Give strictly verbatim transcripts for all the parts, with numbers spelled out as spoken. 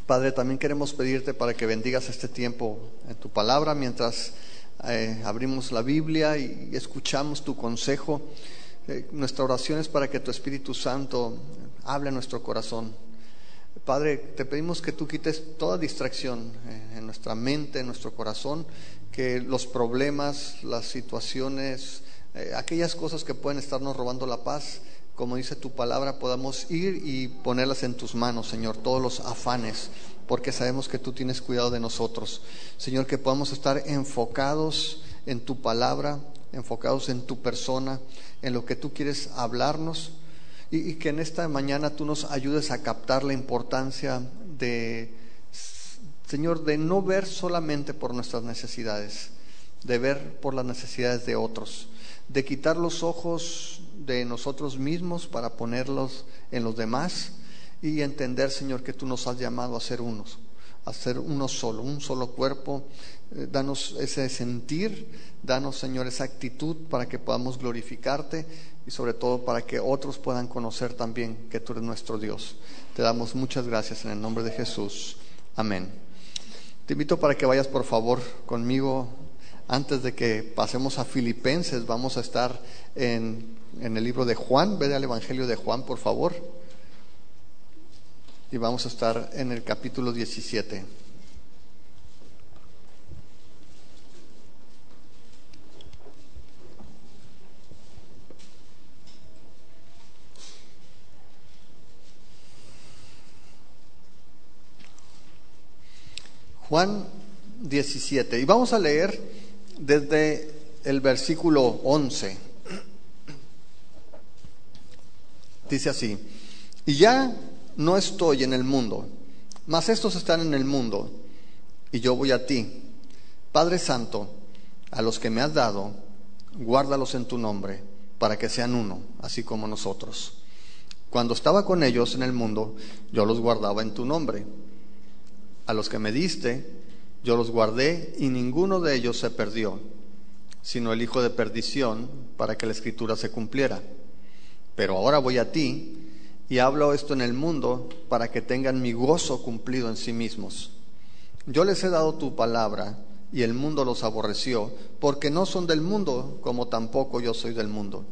Padre, también queremos pedirte para que bendigas este tiempo en tu palabra mientras eh, abrimos la Biblia y escuchamos tu consejo. Eh, nuestra oración es para que tu Espíritu Santo hable a nuestro corazón. Padre, te pedimos que tú quites toda distracción eh, en nuestra mente, en nuestro corazón, que los problemas, las situaciones, eh, aquellas cosas que pueden estarnos robando la paz, como dice tu palabra, podamos ir y ponerlas en tus manos, Señor, todos los afanes, porque sabemos que tú tienes cuidado de nosotros. Señor, que podamos estar enfocados en tu palabra, enfocados en tu persona, en lo que tú quieres hablarnos, y, y que en esta mañana tú nos ayudes a captar la importancia de, Señor, de no ver solamente por nuestras necesidades, de ver por las necesidades de otros, de quitar los ojos de nosotros mismos para ponerlos en los demás y entender, Señor, que tú nos has llamado a ser unos, a ser uno solo, un solo cuerpo. Eh, danos ese sentir, danos, Señor, esa actitud para que podamos glorificarte y sobre todo para que otros puedan conocer también que tú eres nuestro Dios. Te damos muchas gracias en el nombre de Jesús. Amén. Te invito para que vayas por favor conmigo. Antes de que pasemos a Filipenses, vamos a estar en, en el libro de Juan. Ve al Evangelio de Juan, por favor. Y vamos a estar en el capítulo diecisiete. Juan diecisiete. Y vamos a leer desde el versículo once. Dice así: y ya no estoy en el mundo, mas estos están en el mundo, y yo voy a ti. Padre Santo, a los que me has dado, guárdalos en tu nombre, para que sean uno, así como nosotros. Cuando estaba con ellos en el mundo, yo los guardaba en tu nombre. A los que me diste, yo los guardé, y ninguno de ellos se perdió, sino el hijo de perdición, para que la escritura se cumpliera. Pero ahora voy a ti, y hablo esto en el mundo, para que tengan mi gozo cumplido en sí mismos. Yo les he dado tu palabra, y el mundo los aborreció, porque no son del mundo, como tampoco yo soy del mundo.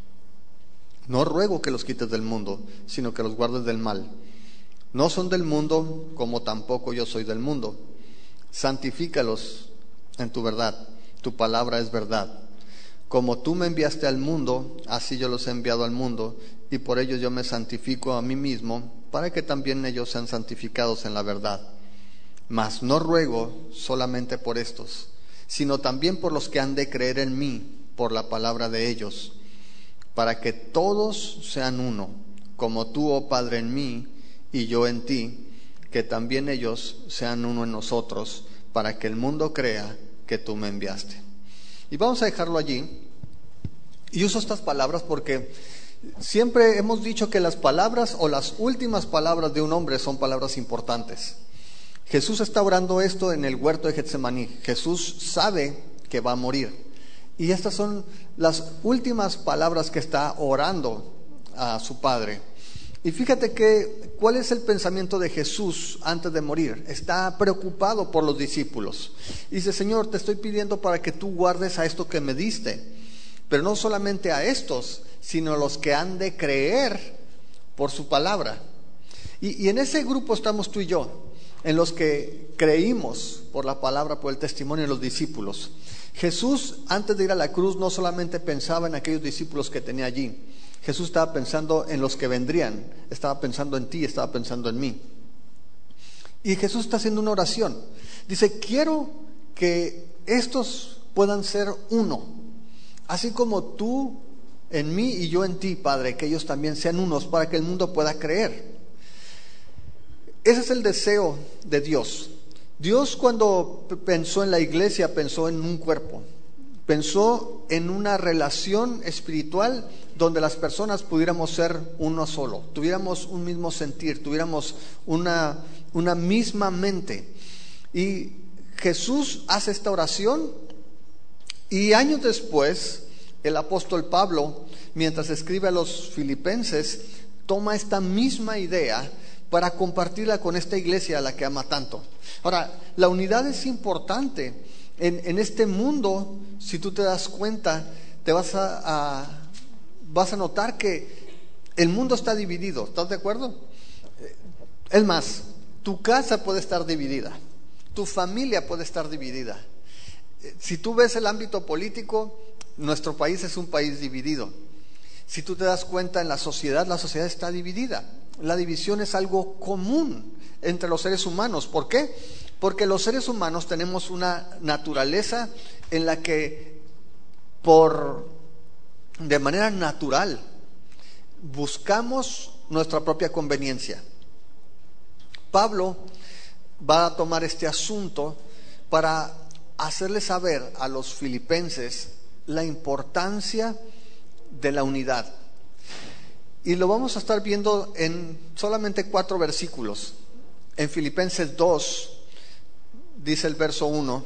No ruego que los quites del mundo, sino que los guardes del mal. No son del mundo, como tampoco yo soy del mundo. Santifícalos en tu verdad, tu palabra es verdad. Como tú me enviaste al mundo, así yo los he enviado al mundo, y por ello yo me santifico a mí mismo, para que también ellos sean santificados en la verdad. Mas no ruego solamente por estos, sino también por los que han de creer en mí, por la palabra de ellos, para que todos sean uno, como tú, oh Padre, en mí, y yo en ti, que también ellos sean uno en nosotros, para que el mundo crea que tú me enviaste. Y vamos a dejarlo allí. Y uso estas palabras porque siempre hemos dicho que las palabras o las últimas palabras de un hombre son palabras importantes. Jesús está orando esto en el huerto de Getsemaní. Jesús sabe que va a morir, y estas son las últimas palabras que está orando a su Padre. Y fíjate que, ¿cuál es el pensamiento de Jesús antes de morir? Está preocupado por los discípulos. Dice: Señor, te estoy pidiendo para que tú guardes a esto que me diste, pero no solamente a estos, sino a los que han de creer por su palabra. Y, y en ese grupo estamos tú y yo, en los que creímos por la palabra, por el testimonio de los discípulos. Jesús, antes de ir a la cruz, no solamente pensaba en aquellos discípulos que tenía allí. Jesús estaba pensando en los que vendrían, estaba pensando en ti, estaba pensando en mí. Y Jesús está haciendo una oración. Dice: quiero que estos puedan ser uno, así como tú en mí y yo en ti, Padre, que ellos también sean unos, para que el mundo pueda creer. Ese es el deseo de Dios. Dios, cuando pensó en la iglesia, pensó en un cuerpo. Pensó en una relación espiritual donde las personas pudiéramos ser uno solo, tuviéramos un mismo sentir, tuviéramos una, una misma mente. Y Jesús hace esta oración, y años después el apóstol Pablo, mientras escribe a los filipenses, toma esta misma idea, para compartirla con esta iglesia a la que ama tanto. Ahora, la unidad es importante. En, en este mundo, si tú te das cuenta, te vas a, a, vas a notar que el mundo está dividido. ¿Estás de acuerdo? Es más, tu casa puede estar dividida, tu familia puede estar dividida. Si tú ves el ámbito político, nuestro país es un país dividido. Si tú te das cuenta en la sociedad, la sociedad está dividida. La división es algo común entre los seres humanos. ¿Por qué? Porque los seres humanos tenemos una naturaleza en la que por de manera natural buscamos nuestra propia conveniencia. Pablo va a tomar este asunto para hacerle saber a los filipenses la importancia de la unidad. Y lo vamos a estar viendo en solamente cuatro versículos. En Filipenses dos, dice el verso uno: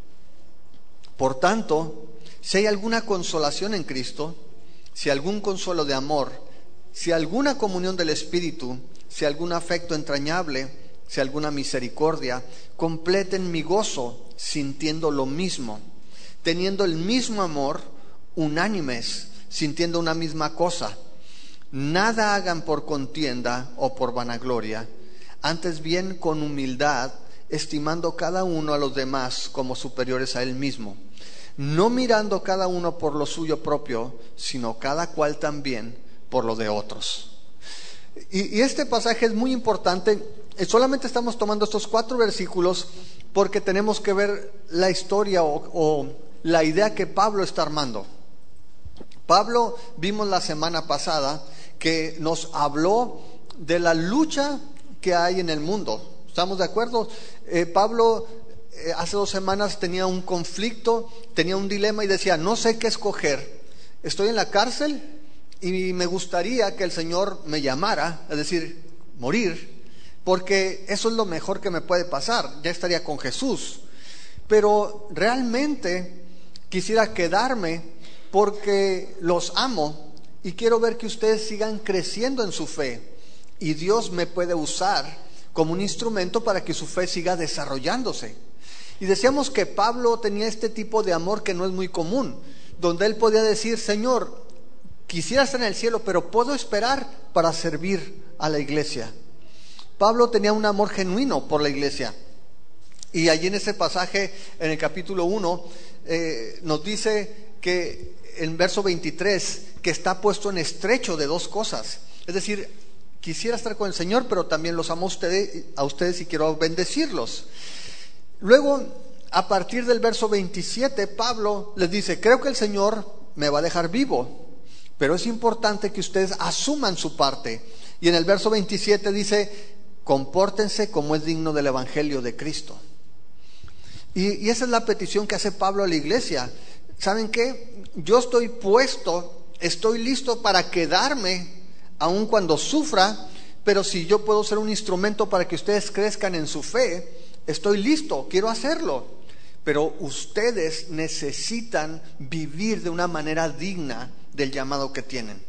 por tanto, si hay alguna consolación en Cristo, si algún consuelo de amor, si alguna comunión del Espíritu, si algún afecto entrañable, si alguna misericordia, completen mi gozo sintiendo lo mismo, teniendo el mismo amor, unánimes, sintiendo una misma cosa. Nada hagan por contienda o por vanagloria, antes bien con humildad, estimando cada uno a los demás como superiores a él mismo, no mirando cada uno por lo suyo propio, sino cada cual también por lo de otros. Y, y este pasaje es muy importante. Solamente estamos tomando estos cuatro versículos porque tenemos que ver la historia o, o la idea que Pablo está armando. Pablo, vimos la semana pasada que nos habló de la lucha que hay en el mundo. ¿Estamos de acuerdo? Eh, Pablo eh, hace dos semanas tenía un conflicto, tenía un dilema y decía, no sé qué escoger. Estoy en la cárcel y me gustaría que el Señor me llamara, es decir, morir, porque eso es lo mejor que me puede pasar, ya estaría con Jesús. Pero realmente quisiera quedarme porque los amo y quiero ver que ustedes sigan creciendo en su fe y Dios me puede usar como un instrumento para que su fe siga desarrollándose. Y decíamos que Pablo tenía este tipo de amor que no es muy común, donde él podía decir, Señor, quisiera estar en el cielo, pero puedo esperar para servir a la iglesia. Pablo tenía un amor genuino por la iglesia. Y allí en ese pasaje, en el capítulo uno, eh, nos dice que en verso veintitrés, que está puesto en estrecho de dos cosas. Es decir, quisiera estar con el Señor, pero también los amo a ustedes, a ustedes y quiero bendecirlos. Luego, a partir del verso veintisiete, Pablo les dice, creo que el Señor me va a dejar vivo, pero es importante que ustedes asuman su parte. Y en el verso veintisiete dice, compórtense como es digno del Evangelio de Cristo. Y, y esa es la petición que hace Pablo a la iglesia. ¿Saben qué? Yo estoy puesto, estoy listo para quedarme, aun cuando sufra, pero si yo puedo ser un instrumento para que ustedes crezcan en su fe, estoy listo, quiero hacerlo. Pero ustedes necesitan vivir de una manera digna del llamado que tienen.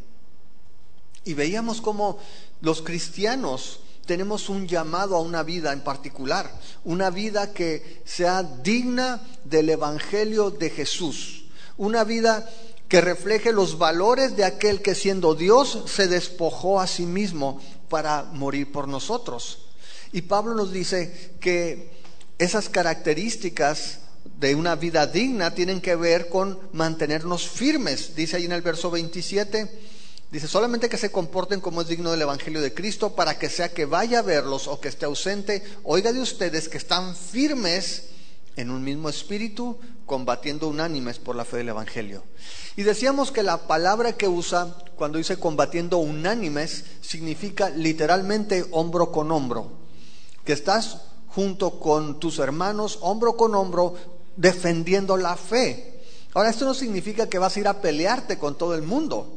Y veíamos cómo los cristianos tenemos un llamado a una vida en particular, una vida que sea digna del Evangelio de Jesús, una vida que refleje los valores de aquel que siendo Dios se despojó a sí mismo para morir por nosotros. Y Pablo nos dice que esas características de una vida digna tienen que ver con mantenernos firmes. Dice ahí en el verso veintisiete, dice, solamente que se comporten como es digno del Evangelio de Cristo, para que sea que vaya a verlos o que esté ausente, oiga de ustedes que están firmes en un mismo espíritu, combatiendo unánimes por la fe del Evangelio. Y decíamos que la palabra que usa cuando dice combatiendo unánimes significa literalmente hombro con hombro, que estás junto con tus hermanos, hombro con hombro, defendiendo la fe. Ahora, esto no significa que vas a ir a pelearte con todo el mundo.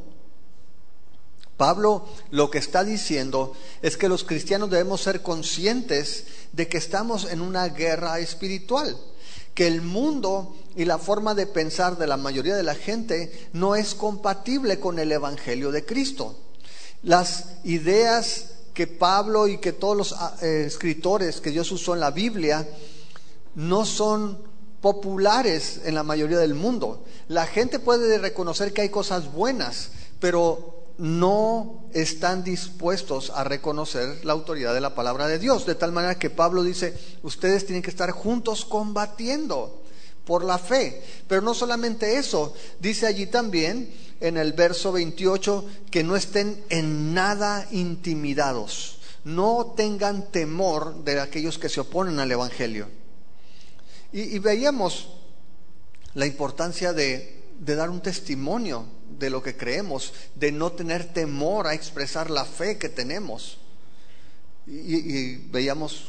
Pablo lo que está diciendo es que los cristianos debemos ser conscientes de que estamos en una guerra espiritual, que el mundo y la forma de pensar de la mayoría de la gente no es compatible con el Evangelio de Cristo. Las ideas que Pablo y que todos los eh, escritores que Dios usó en la Biblia no son populares en la mayoría del mundo. La gente puede reconocer que hay cosas buenas, pero no están dispuestos a reconocer la autoridad de la palabra de Dios, de tal manera que Pablo dice, ustedes tienen que estar juntos combatiendo por la fe. Pero no solamente eso, dice allí también en el verso veintiocho que no estén en nada intimidados, no tengan temor de aquellos que se oponen al evangelio. Y, y veíamos la importancia de, de dar un testimonio de lo que creemos, de no tener temor a expresar la fe que tenemos. Y, y veíamos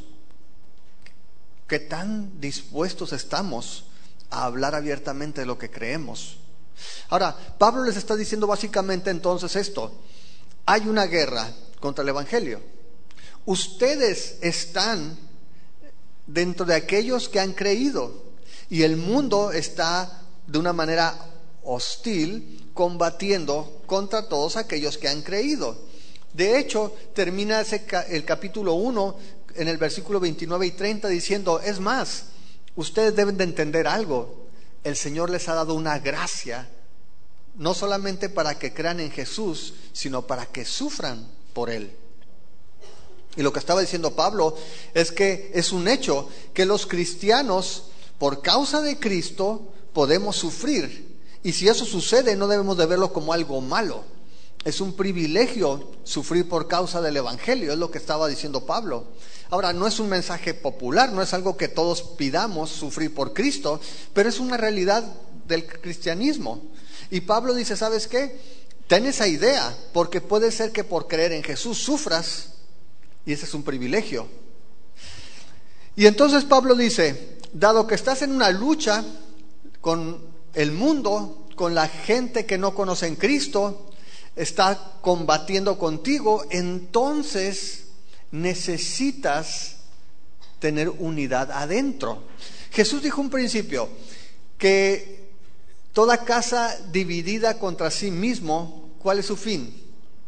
qué tan dispuestos estamos a hablar abiertamente de lo que creemos. Ahora, Pablo les está diciendo básicamente entonces esto: hay una guerra contra el evangelio. Ustedes están dentro de aquellos que han creído, y el mundo está de una manera hostil combatiendo contra todos aquellos que han creído. De hecho, termina ese, el capítulo uno en el versículo veintinueve y treinta diciendo, es más, ustedes deben de entender algo, el Señor les ha dado una gracia, no solamente para que crean en Jesús, sino para que sufran por Él. Y lo que estaba diciendo Pablo es que es un hecho que los cristianos, por causa de Cristo, podemos sufrir. Y si eso sucede, no debemos de verlo como algo malo. Es un privilegio sufrir por causa del evangelio, es lo que estaba diciendo Pablo. Ahora, no es un mensaje popular, no es algo que todos pidamos, sufrir por Cristo, pero es una realidad del cristianismo. Y Pablo dice, ¿sabes qué? Ten esa idea, porque puede ser que por creer en Jesús sufras, y ese es un privilegio. Y entonces Pablo dice, dado que estás en una lucha con el mundo, con la gente que no conoce en Cristo, está combatiendo contigo, entonces necesitas tener unidad adentro. Jesús dijo un principio, que toda casa dividida contra sí mismo, ¿cuál es su fin?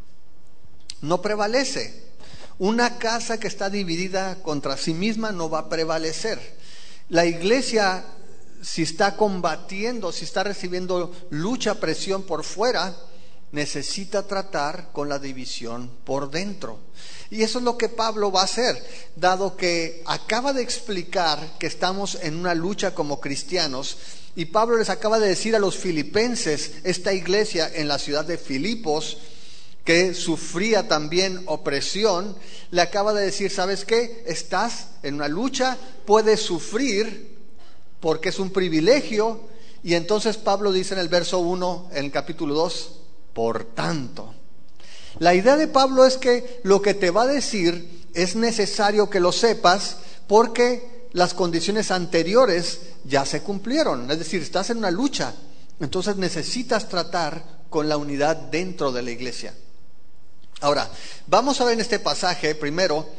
No prevalece. Una casa que está dividida contra sí misma no va a prevalecer. La iglesia, si está combatiendo, si está recibiendo lucha, presión por fuera, necesita tratar con la división por dentro. Y eso es lo que Pablo va a hacer, dado que acaba de explicar que estamos en una lucha como cristianos, y Pablo les acaba de decir a los filipenses, esta iglesia en la ciudad de Filipos, que sufría también opresión, le acaba de decir, ¿sabes qué? Estás en una lucha, puedes sufrir porque es un privilegio. Y entonces Pablo dice en el verso uno, en el capítulo dos, por tanto. La idea de Pablo es que lo que te va a decir es necesario que lo sepas porque las condiciones anteriores ya se cumplieron. Es decir, estás en una lucha, entonces necesitas tratar con la unidad dentro de la iglesia. Ahora, vamos a ver en este pasaje primero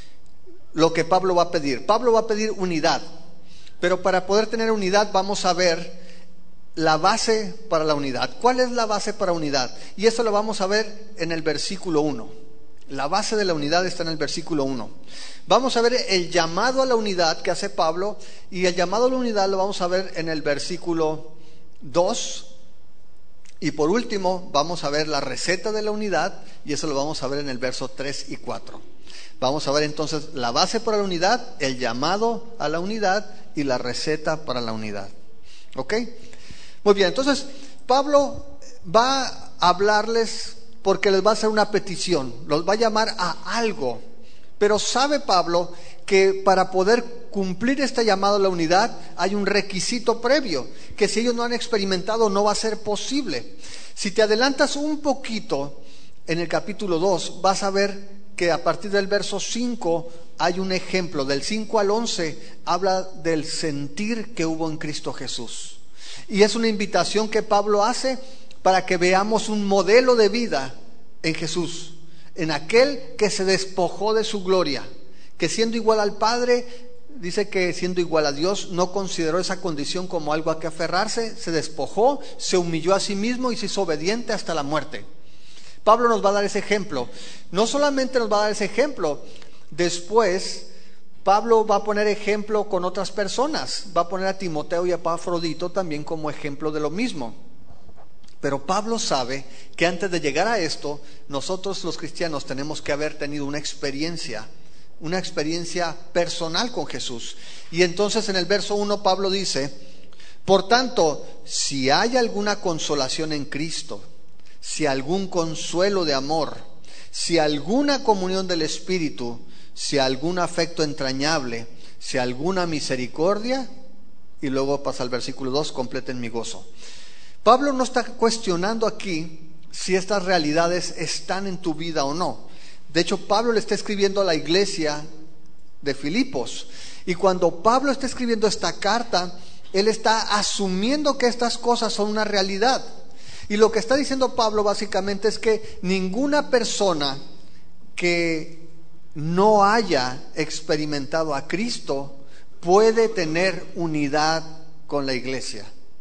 lo que Pablo va a pedir. Pablo va a pedir unidad, pero para poder tener unidad vamos a ver la base para la unidad. ¿Cuál es la base para unidad? Y eso lo vamos a ver en el versículo uno. La base de la unidad está en el versículo uno. Vamos a ver el llamado a la unidad que hace Pablo, y el llamado a la unidad lo vamos a ver en el versículo dos. Y por último, vamos a ver la receta de la unidad, y eso lo vamos a ver en el verso tres y cuatro. Vamos a ver entonces la base para la unidad, el llamado a la unidad y la receta para la unidad. ¿Ok? Muy bien, entonces Pablo va a hablarles porque les va a hacer una petición, los va a llamar a algo. Pero sabe Pablo que para poder cumplir este llamado a la unidad hay un requisito previo, que si ellos no han experimentado no va a ser posible. Si te adelantas un poquito en el capítulo dos, vas a ver que a partir del verso cinco hay un ejemplo. Del cinco al once habla del sentir que hubo en Cristo Jesús. Y es una invitación que Pablo hace para que veamos un modelo de vida en Jesús, en aquel que se despojó de su gloria, que siendo igual al Padre, dice que siendo igual a Dios, no consideró esa condición como algo a que aferrarse, se despojó, se humilló a sí mismo y se hizo obediente hasta la muerte. Pablo nos va a dar ese ejemplo. No solamente nos va a dar ese ejemplo, después Pablo va a poner ejemplo con otras personas. Va a poner a Timoteo y a Epafrodito también como ejemplo de lo mismo. Pero Pablo sabe que antes de llegar a esto, nosotros los cristianos tenemos que haber tenido una experiencia, una experiencia personal con Jesús. Y entonces en el verso uno Pablo dice: por tanto, si hay alguna consolación en Cristo, si algún consuelo de amor, si alguna comunión del Espíritu, si algún afecto entrañable, si alguna misericordia, y luego pasa al versículo dos, completen mi gozo. Pablo no está cuestionando aquí si estas realidades están en tu vida o no. De hecho, Pablo le está escribiendo a la iglesia de Filipos, y cuando Pablo está escribiendo esta carta, él está asumiendo que estas cosas son una realidad. Y lo que está diciendo Pablo básicamente es que ninguna persona que no haya experimentado a Cristo puede tener unidad con la iglesia.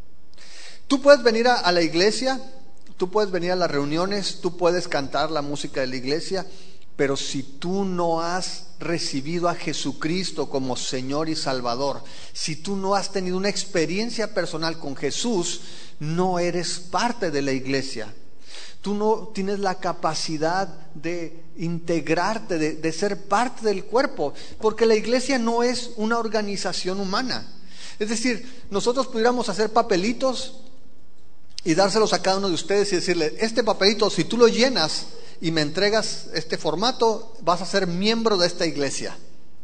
Tú puedes venir a, a la iglesia, tú puedes venir a las reuniones, tú puedes cantar la música de la iglesia, pero si tú no has recibido a Jesucristo como Señor y Salvador, si tú no has tenido una experiencia personal con Jesús, no eres parte de la iglesia. Tú no tienes la capacidad de integrarte, de, de ser parte del cuerpo, porque la iglesia no es una organización humana. Es decir, nosotros pudiéramos hacer papelitos y dárselos a cada uno de ustedes y decirle: este papelito, si tú lo llenas y me entregas este formato, vas a ser miembro de esta iglesia.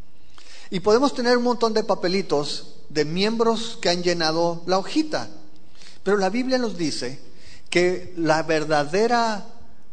Y podemos tener un montón de papelitos de miembros que han llenado la hojita, pero la Biblia nos dice que la verdadera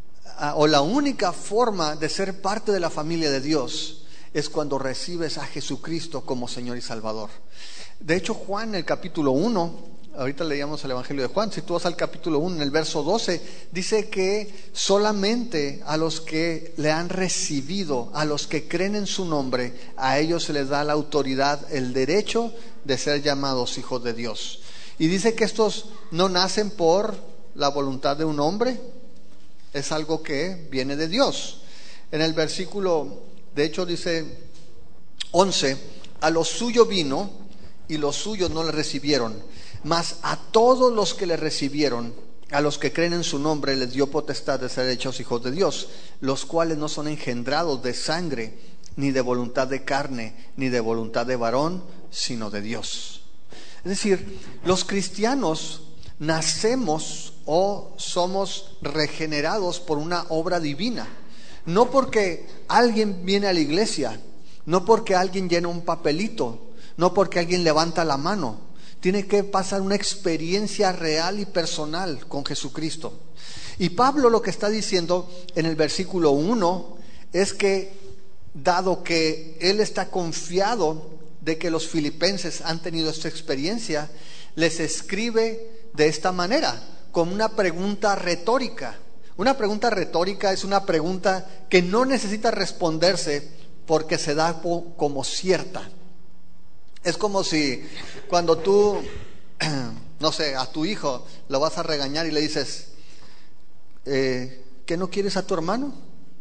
o la única forma de ser parte de la familia de Dios es cuando recibes a Jesucristo como Señor y Salvador. De hecho, Juan, en el capítulo uno, ahorita leíamos el Evangelio de Juan, si tú vas al capítulo uno, en el verso doce, dice que solamente a los que le han recibido, a los que creen en su nombre, a ellos se les da la autoridad, el derecho de ser llamados hijos de Dios. Y dice que estos no nacen por la voluntad de un hombre, es algo que viene de Dios. En el versículo, de hecho dice once, a lo suyo vino y los suyos no le recibieron, mas a todos los que le recibieron, a los que creen en su nombre, les dio potestad de ser hechos hijos de Dios, los cuales no son engendrados de sangre, ni de voluntad de carne, ni de voluntad de varón, sino de Dios. Es decir, los cristianos nacemos o somos regenerados por una obra divina, no porque alguien viene a la iglesia, no porque alguien llena un papelito, no porque alguien levanta la mano. Tiene que pasar una experiencia real y personal con Jesucristo. Y Pablo lo que está diciendo en el versículo uno es que, dado que él está confiado de que los filipenses han tenido esta experiencia, les escribe de esta manera, con una pregunta retórica. Una pregunta retórica es una pregunta que no necesita responderse porque se da como cierta. Es como si cuando tú, no sé, a tu hijo lo vas a regañar y le dices, eh, ¿qué no quieres a tu hermano?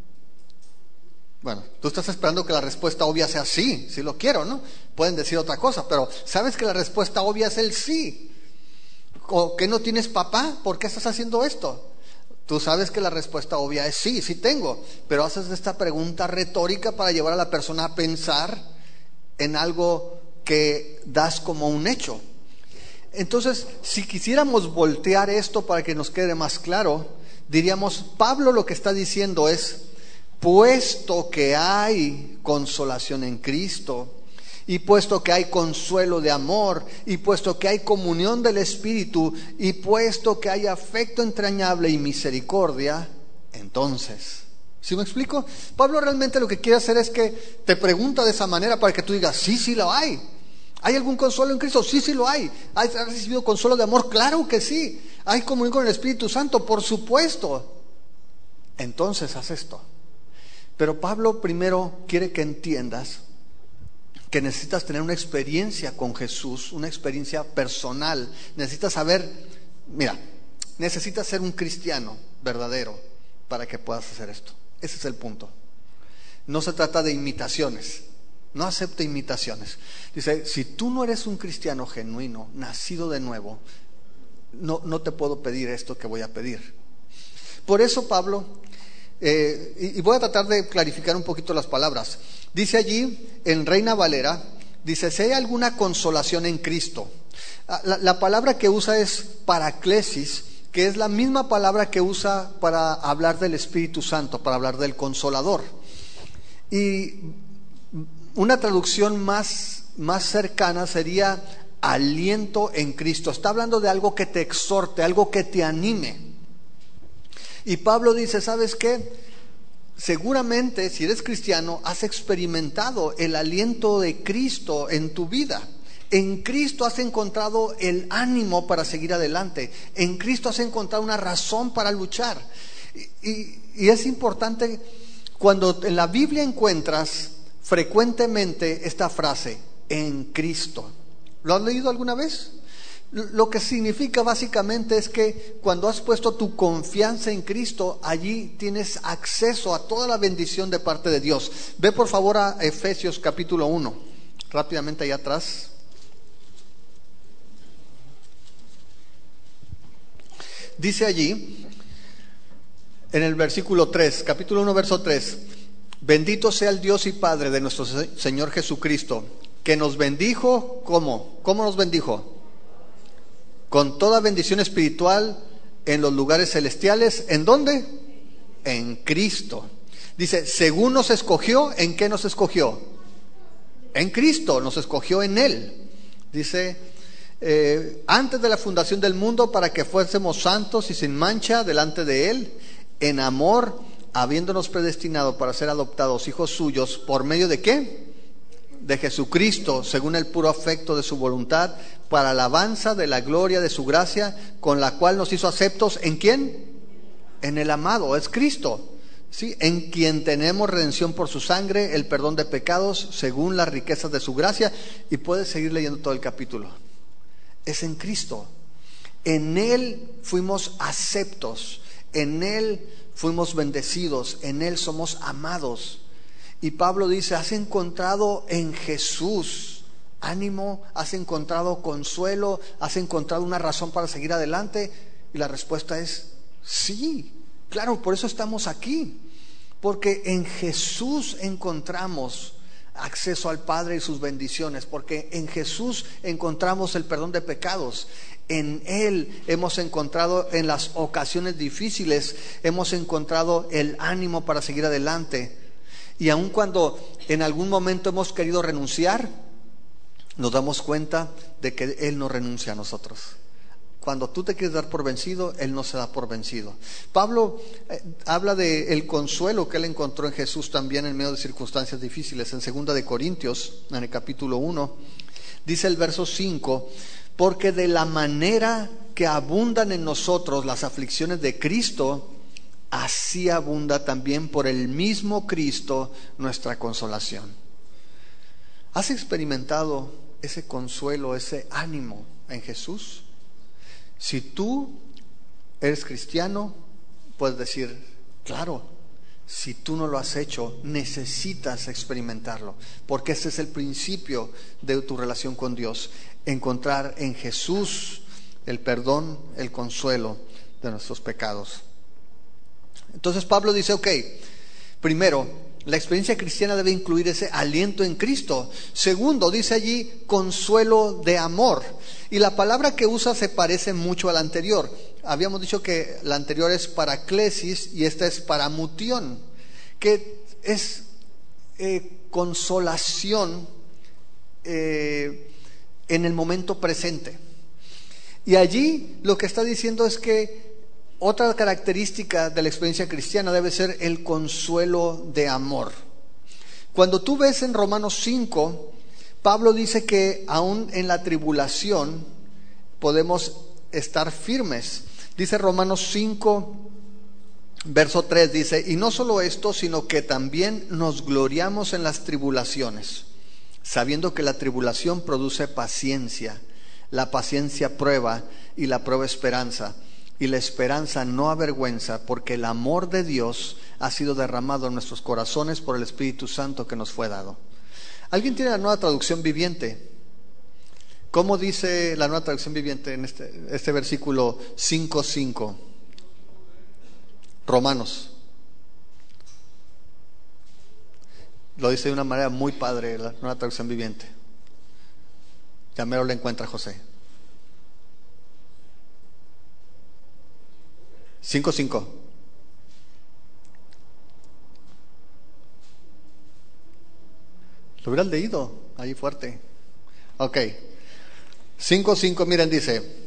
Bueno, tú estás esperando que la respuesta obvia sea sí, sí lo quiero, ¿no? Pueden decir otra cosa, pero sabes que la respuesta obvia es el sí. ¿O que no tienes papá? ¿Por qué estás haciendo esto? Tú sabes que la respuesta obvia es sí, sí tengo, pero haces esta pregunta retórica para llevar a la persona a pensar en algo que das como un hecho. Entonces, si quisiéramos voltear esto para que nos quede más claro, diríamos, Pablo lo que está diciendo es, puesto que hay consolación en Cristo, y puesto que hay consuelo de amor, y puesto que hay comunión del Espíritu, y puesto que hay afecto entrañable y misericordia, entonces, ¿sí me explico? Pablo realmente lo que quiere hacer es que te pregunta de esa manera para que tú digas, sí, sí lo hay. ¿Hay algún consuelo en Cristo? Sí, sí lo hay. ¿Has recibido consuelo de amor? Claro que sí. ¿Hay comunión con el Espíritu Santo? Por supuesto. Entonces haz esto. Pero Pablo primero quiere que entiendas que necesitas tener una experiencia con Jesús, una experiencia personal. Necesitas saber, mira, necesitas ser un cristiano verdadero para que puedas hacer esto. Ese es el punto. No se trata de imitaciones. No acepte imitaciones. Dice, si tú no eres un cristiano genuino, nacido de nuevo, no, no te puedo pedir esto que voy a pedir. Por eso Pablo, eh, y, y voy a tratar de clarificar un poquito las palabras. Dice allí, en Reina Valera, dice, si hay alguna consolación en Cristo. La, la palabra que usa es paraclesis, que es la misma palabra que usa para hablar del Espíritu Santo, para hablar del Consolador. Y una traducción más, más cercana sería aliento en Cristo. Está hablando de algo que te exhorte, algo que te anime. Y Pablo dice, ¿sabes qué? Seguramente, si eres cristiano, has experimentado el aliento de Cristo en tu vida. En Cristo has encontrado el ánimo para seguir adelante. En Cristo has encontrado una razón para luchar. Y, y, y es importante, cuando en la Biblia encuentras frecuentemente esta frase, en Cristo. ¿Lo has leído alguna vez? Lo que significa básicamente es que cuando has puesto tu confianza en Cristo, allí tienes acceso a toda la bendición de parte de Dios. Ve por favor a Efesios capítulo uno, rápidamente allá atrás. Dice allí, en el versículo tres, capítulo uno, verso tres, bendito sea el Dios y Padre de nuestro Señor Jesucristo, que nos bendijo, ¿cómo? ¿Cómo nos bendijo? Con toda bendición espiritual en los lugares celestiales. ¿En dónde? En Cristo. Dice, según nos escogió, ¿en qué nos escogió? En Cristo, nos escogió en Él. Dice, eh, antes de la fundación del mundo, para que fuésemos santos y sin mancha delante de Él, en amor, habiéndonos predestinado para ser adoptados hijos suyos, ¿por medio de qué? De Jesucristo, según el puro afecto de su voluntad, para alabanza de la gloria de su gracia, con la cual nos hizo aceptos. ¿En quién? En el amado, es Cristo, ¿sí? En quien tenemos redención por su sangre, el perdón de pecados, según las riquezas de su gracia. Y puedes seguir leyendo todo el capítulo. Es en Cristo. En Él fuimos aceptos, en Él fuimos bendecidos, en Él somos amados. Y Pablo dice, has encontrado en Jesús ánimo, has encontrado consuelo, has encontrado una razón para seguir adelante. Y la respuesta es sí, claro, por eso estamos aquí, porque en Jesús encontramos acceso al Padre y sus bendiciones, porque en Jesús encontramos el perdón de pecados. En Él hemos encontrado, en las ocasiones difíciles, hemos encontrado el ánimo para seguir adelante. Y aun cuando en algún momento hemos querido renunciar, nos damos cuenta de que Él no renuncia a nosotros. Cuando tú te quieres dar por vencido, Él no se da por vencido. Pablo eh, habla de el consuelo que Él encontró en Jesús también en medio de circunstancias difíciles. En segunda de Corintios, en el capítulo uno, dice el verso cinco, porque de la manera que abundan en nosotros las aflicciones de Cristo, así abunda también por el mismo Cristo nuestra consolación. ¿Has experimentado ese consuelo, ese ánimo en Jesús? Si tú eres cristiano, puedes decir, claro, si tú no lo has hecho, necesitas experimentarlo, porque ese es el principio de tu relación con Dios, encontrar en Jesús el perdón, el consuelo de nuestros pecados. Entonces Pablo dice, ok, primero, la experiencia cristiana debe incluir ese aliento en Cristo. Segundo, dice allí, consuelo de amor. Y la palabra que usa se parece mucho a la anterior. Habíamos dicho que la anterior es paraclesis y esta es paramutión, que es eh, consolación eh, en el momento presente. Y allí lo que está diciendo es que otra característica de la experiencia cristiana debe ser el consuelo de amor. Cuando tú ves en Romanos cinco, Pablo dice que aún en la tribulación podemos estar firmes. Dice Romanos cinco, verso tres, dice, y no solo esto, sino que también nos gloriamos en las tribulaciones, sabiendo que la tribulación produce paciencia, la paciencia prueba y la prueba esperanza. y la esperanza no avergüenza, porque el amor de Dios ha sido derramado en nuestros corazones por el Espíritu Santo que nos fue dado. ¿Alguien tiene la Nueva Traducción Viviente? ¿Cómo dice la Nueva Traducción Viviente en este, este versículo cinco cinco? Romanos. Lo dice de una manera muy padre la Nueva Traducción Viviente. Ya mero lo encuentra José. cinco cinco. Lo hubieras leído ahí fuerte. Ok. cinco cinco, miren, dice: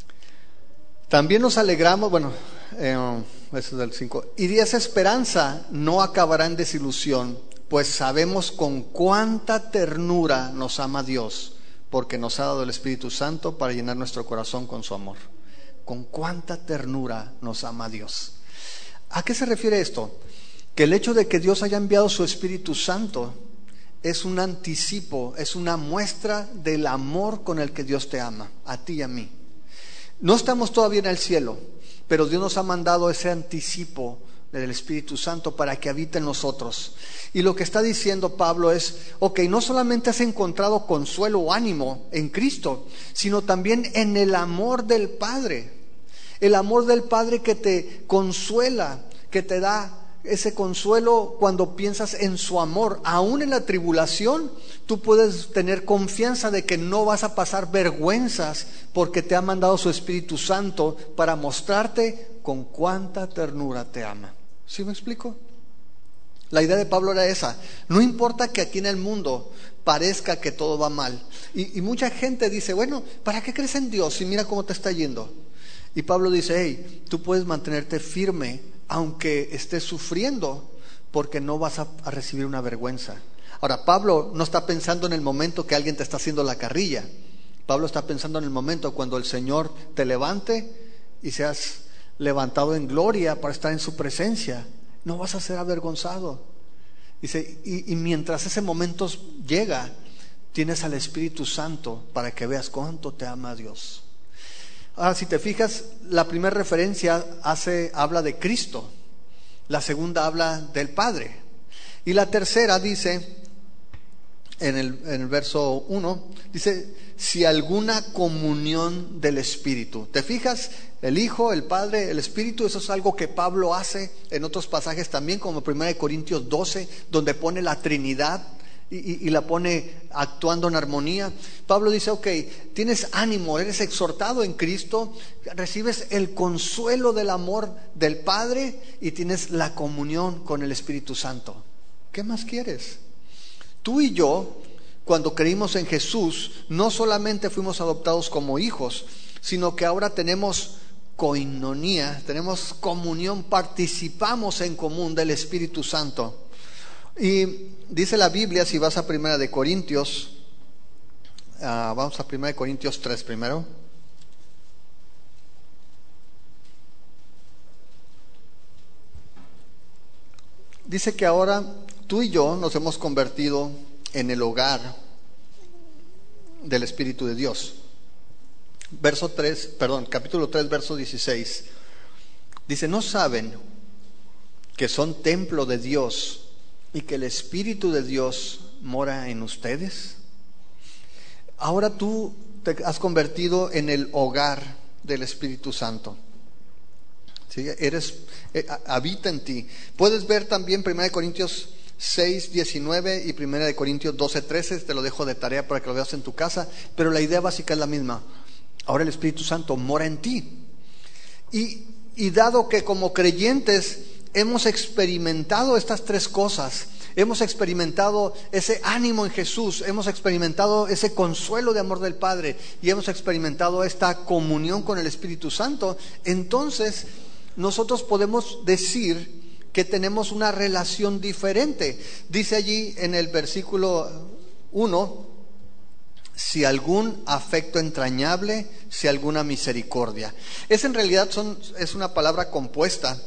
también nos alegramos, bueno, eh, eso es del cinco. Y esa esperanza no acabará en desilusión, pues sabemos con cuánta ternura nos ama Dios, porque nos ha dado el Espíritu Santo para llenar nuestro corazón con su amor. Con cuánta ternura nos ama Dios. ¿A qué se refiere esto? Que el hecho de que Dios haya enviado su Espíritu Santo es un anticipo, es una muestra del amor con el que Dios te ama, a ti y a mí. No estamos todavía en el cielo, pero Dios nos ha mandado ese anticipo del Espíritu Santo para que habite en nosotros. Y lo que está diciendo Pablo es, ok, no solamente has encontrado consuelo o ánimo en Cristo, sino también en el amor del Padre. El amor del Padre que te consuela, que te da ese consuelo cuando piensas en su amor. Aún en la tribulación, tú puedes tener confianza de que no vas a pasar vergüenzas, porque te ha mandado su Espíritu Santo para mostrarte con cuánta ternura te ama. ¿Sí me explico? La idea de Pablo era esa. No importa que aquí en el mundo parezca que todo va mal. Y, y mucha gente dice, bueno, ¿para qué crees en Dios si mira cómo te está yendo? Y Pablo dice, hey, tú puedes mantenerte firme aunque estés sufriendo, porque no vas a, a recibir una vergüenza. Ahora, Pablo no está pensando en el momento que alguien te está haciendo la carrilla. Pablo está pensando en el momento cuando el Señor te levante y seas levantado en gloria para estar en su presencia. No vas a ser avergonzado. Dice, y, y mientras ese momento llega, tienes al Espíritu Santo para que veas cuánto te ama Dios. Ahora, si te fijas, la primera referencia hace, habla de Cristo, la segunda habla del Padre, y la tercera dice, en el, en el verso uno, dice, si alguna comunión del Espíritu. ¿Te fijas? El Hijo, el Padre, el Espíritu, eso es algo que Pablo hace en otros pasajes también, como primera de Corintios doce, donde pone la Trinidad y, y, y la pone actuando en armonía. Pablo dice, ok, tienes ánimo, eres exhortado en Cristo, recibes el consuelo del amor del Padre y tienes la comunión con el Espíritu Santo. ¿Qué más quieres? Tú y yo, cuando creímos en Jesús, no solamente fuimos adoptados como hijos, sino que ahora tenemos coinonía, tenemos comunión, participamos en común del Espíritu Santo. Y dice la Biblia, si vas a primera de Corintios, uh, vamos a primera de Corintios tres primero. Dice que ahora tú y yo nos hemos convertido en el hogar del Espíritu de Dios. Verso tres, perdón, capítulo tres, verso dieciséis. Dice, ¿no saben que son templo de Dios y que el Espíritu de Dios mora en ustedes? Ahora tú te has convertido en el hogar del Espíritu Santo. ¿Sí? Eres, eh, habita en ti. Puedes ver también primera de Corintios seis, diecinueve y primera de Corintios doce, trece. Te lo dejo de tarea para que lo veas en tu casa, pero la idea básica es la misma. Ahora el Espíritu Santo mora en ti. Y, y dado que como creyentes hemos experimentado estas tres cosas, hemos experimentado ese ánimo en Jesús, hemos experimentado ese consuelo de amor del Padre y hemos experimentado esta comunión con el Espíritu Santo, entonces nosotros podemos decir que tenemos una relación diferente. Dice allí en el versículo uno, si algún afecto entrañable, si alguna misericordia. Es en realidad son, es una palabra compuesta.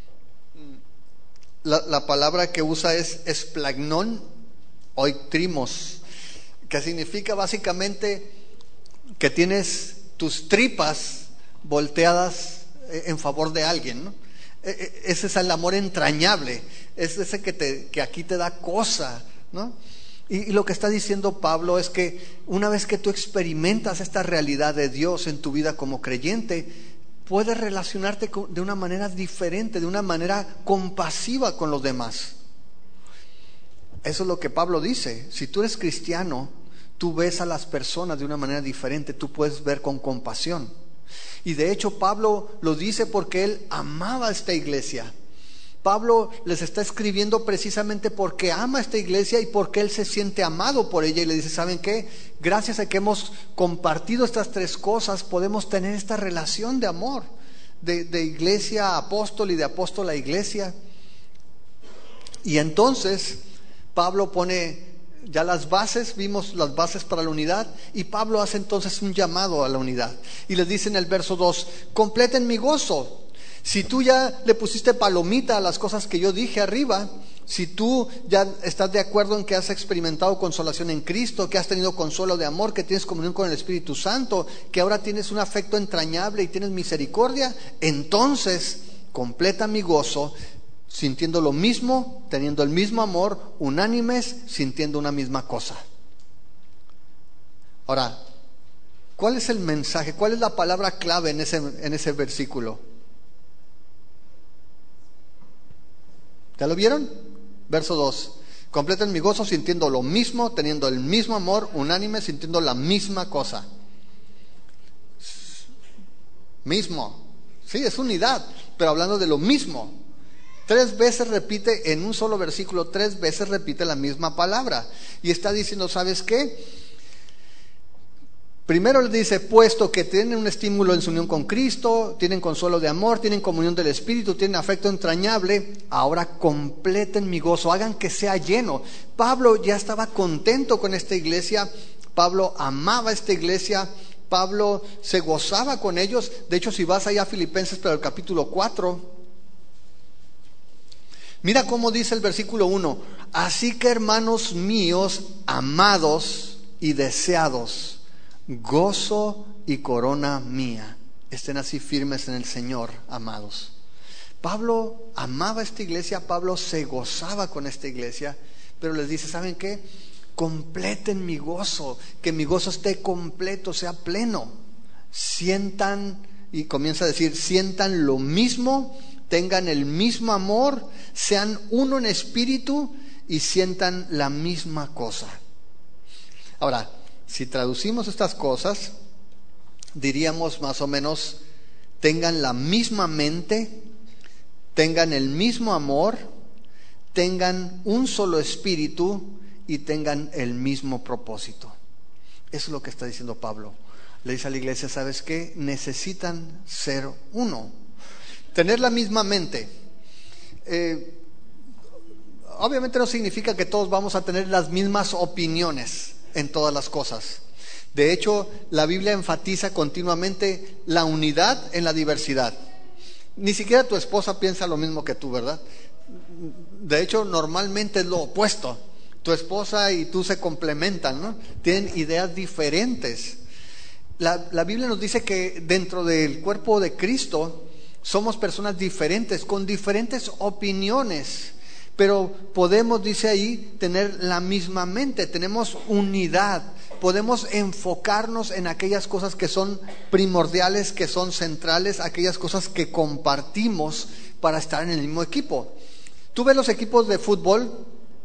La, la palabra que usa es esplagnon oiktrimos, que significa básicamente que tienes tus tripas volteadas en favor de alguien, ¿no? Ese es el amor entrañable, es ese que, te, que aquí te da cosa, ¿no? Y, y lo que está diciendo Pablo es que una vez que tú experimentas esta realidad de Dios en tu vida como creyente, puedes relacionarte con, de una manera diferente, de una manera compasiva con los demás. Eso es lo que Pablo dice. Si tú eres cristiano, tú ves a las personas de una manera diferente, tú puedes ver con compasión. Y de hecho Pablo lo dice porque él amaba a esta iglesia. Pablo les está escribiendo precisamente porque ama a esta iglesia y porque él se siente amado por ella, y le dice, ¿saben qué? Gracias a que hemos compartido estas tres cosas, podemos tener esta relación de amor, de, de iglesia a apóstol y de apóstol a iglesia. Y entonces Pablo pone ya las bases, vimos las bases para la unidad, y Pablo hace entonces un llamado a la unidad y les dice en el verso dos, completen mi gozo. Si tú ya le pusiste palomita a las cosas que yo dije arriba, si tú ya estás de acuerdo en que has experimentado consolación en Cristo, que has tenido consuelo de amor, que tienes comunión con el Espíritu Santo, que ahora tienes un afecto entrañable y tienes misericordia, entonces completa mi gozo sintiendo lo mismo, teniendo el mismo amor, unánimes, sintiendo una misma cosa. Ahora, ¿cuál es el mensaje? ¿Cuál es la palabra clave en ese, en ese versículo? ¿Ya lo vieron? Verso dos. Completen mi gozo sintiendo lo mismo, teniendo el mismo amor, unánime, sintiendo la misma cosa. Mismo. Sí, es unidad, pero hablando de lo mismo. Tres veces repite en un solo versículo, tres veces repite la misma palabra. Y está diciendo, ¿sabes qué? Primero le dice, puesto que tienen un estímulo en su unión con Cristo, tienen consuelo de amor, tienen comunión del Espíritu, tienen afecto entrañable, ahora completen mi gozo, hagan que sea lleno. Pablo ya estaba contento con esta iglesia, Pablo amaba esta iglesia, Pablo se gozaba con ellos. De hecho, si vas allá a Filipenses, pero el capítulo cuatro, mira cómo dice el versículo uno, así que hermanos míos, amados y deseados, gozo y corona mía, estén así firmes en el Señor, amados. Pablo amaba esta iglesia, Pablo se gozaba con esta iglesia, pero les dice, ¿saben qué? Completen mi gozo, que mi gozo esté completo, sea pleno. Sientan, y comienza a decir, sientan lo mismo, tengan el mismo amor, sean uno en espíritu y sientan la misma cosa. Ahora, si traducimos estas cosas, diríamos más o menos, tengan la misma mente, tengan el mismo amor, tengan un solo espíritu y tengan el mismo propósito. Eso es lo que está diciendo Pablo. Le dice a la iglesia, ¿sabes qué? Necesitan ser uno, tener la misma mente. Eh, obviamente no significa que todos vamos a tener las mismas opiniones en todas las cosas. De hecho, la Biblia enfatiza continuamente la unidad en la diversidad. Ni siquiera tu esposa piensa lo mismo que tú, ¿verdad? De hecho, normalmente es lo opuesto. Tu esposa y tú se complementan, ¿no? Tienen ideas diferentes. La, la Biblia nos dice que dentro del cuerpo de Cristo somos personas diferentes, con diferentes opiniones, pero podemos, dice ahí, tener la misma mente, tenemos unidad, podemos enfocarnos en aquellas cosas que son primordiales, que son centrales, aquellas cosas que compartimos para estar en el mismo equipo. Tú ves los equipos de fútbol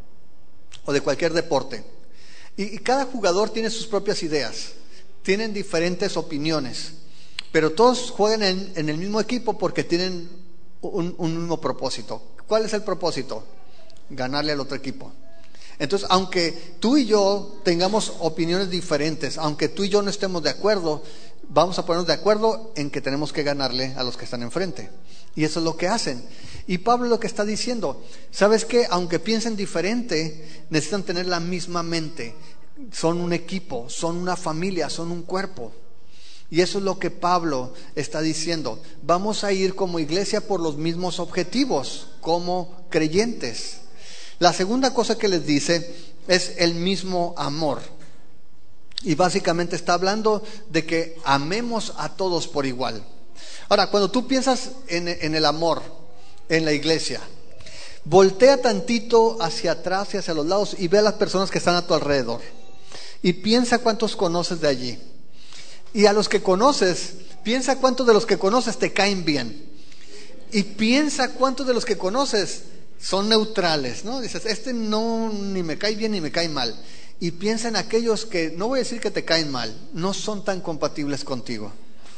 o de cualquier deporte, y, y cada jugador tiene sus propias ideas, tienen diferentes opiniones, pero todos juegan en, en el mismo equipo porque tienen un, un mismo propósito. ¿Cuál es el propósito? Ganarle al otro equipo. Entonces, aunque tú y yo tengamos opiniones diferentes, aunque tú y yo no estemos de acuerdo, vamos a ponernos de acuerdo en que tenemos que ganarle a los que están enfrente. Y eso es lo que hacen. Y Pablo lo que está diciendo, ¿sabes qué? Aunque piensen diferente, necesitan tener la misma mente. Son un equipo, son una familia, son un cuerpo. Y eso es lo que Pablo está diciendo. Vamos a ir como iglesia por los mismos objetivos, como creyentes. La segunda cosa que les dice es el mismo amor. Y básicamente está hablando de que amemos a todos por igual. Ahora, cuando tú piensas en, en el amor en la iglesia, voltea tantito hacia atrás y hacia los lados y ve a las personas que están a tu alrededor. Y piensa cuántos conoces de allí. Y a los que conoces, piensa cuántos de los que conoces te caen bien. Y piensa cuántos de los que conoces son neutrales, ¿no? Dices, este no ni me cae bien ni me cae mal. Y piensa en aquellos que, no voy a decir que te caen mal, no son tan compatibles contigo.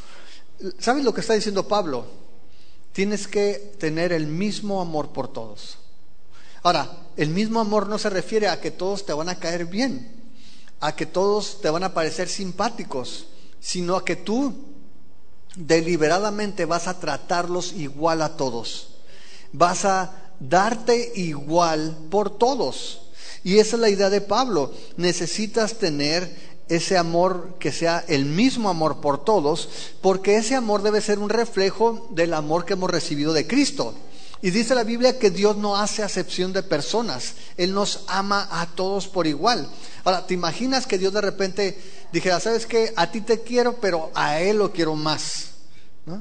¿Sabes lo que está diciendo Pablo? Tienes que tener el mismo amor por todos. Ahora, el mismo amor no se refiere a que todos te van a caer bien, a que todos te van a parecer simpáticos, sino a que tú deliberadamente vas a tratarlos igual a todos. Vas a darte igual por todos. Y esa es la idea de Pablo. Necesitas tener ese amor que sea el mismo amor por todos, porque ese amor debe ser un reflejo del amor que hemos recibido de Cristo. Y dice la Biblia que Dios no hace acepción de personas. Él nos ama a todos por igual. Ahora, ¿te imaginas que Dios de repente dijera, sabes qué? A ti te quiero, pero a Él lo quiero más, ¿no?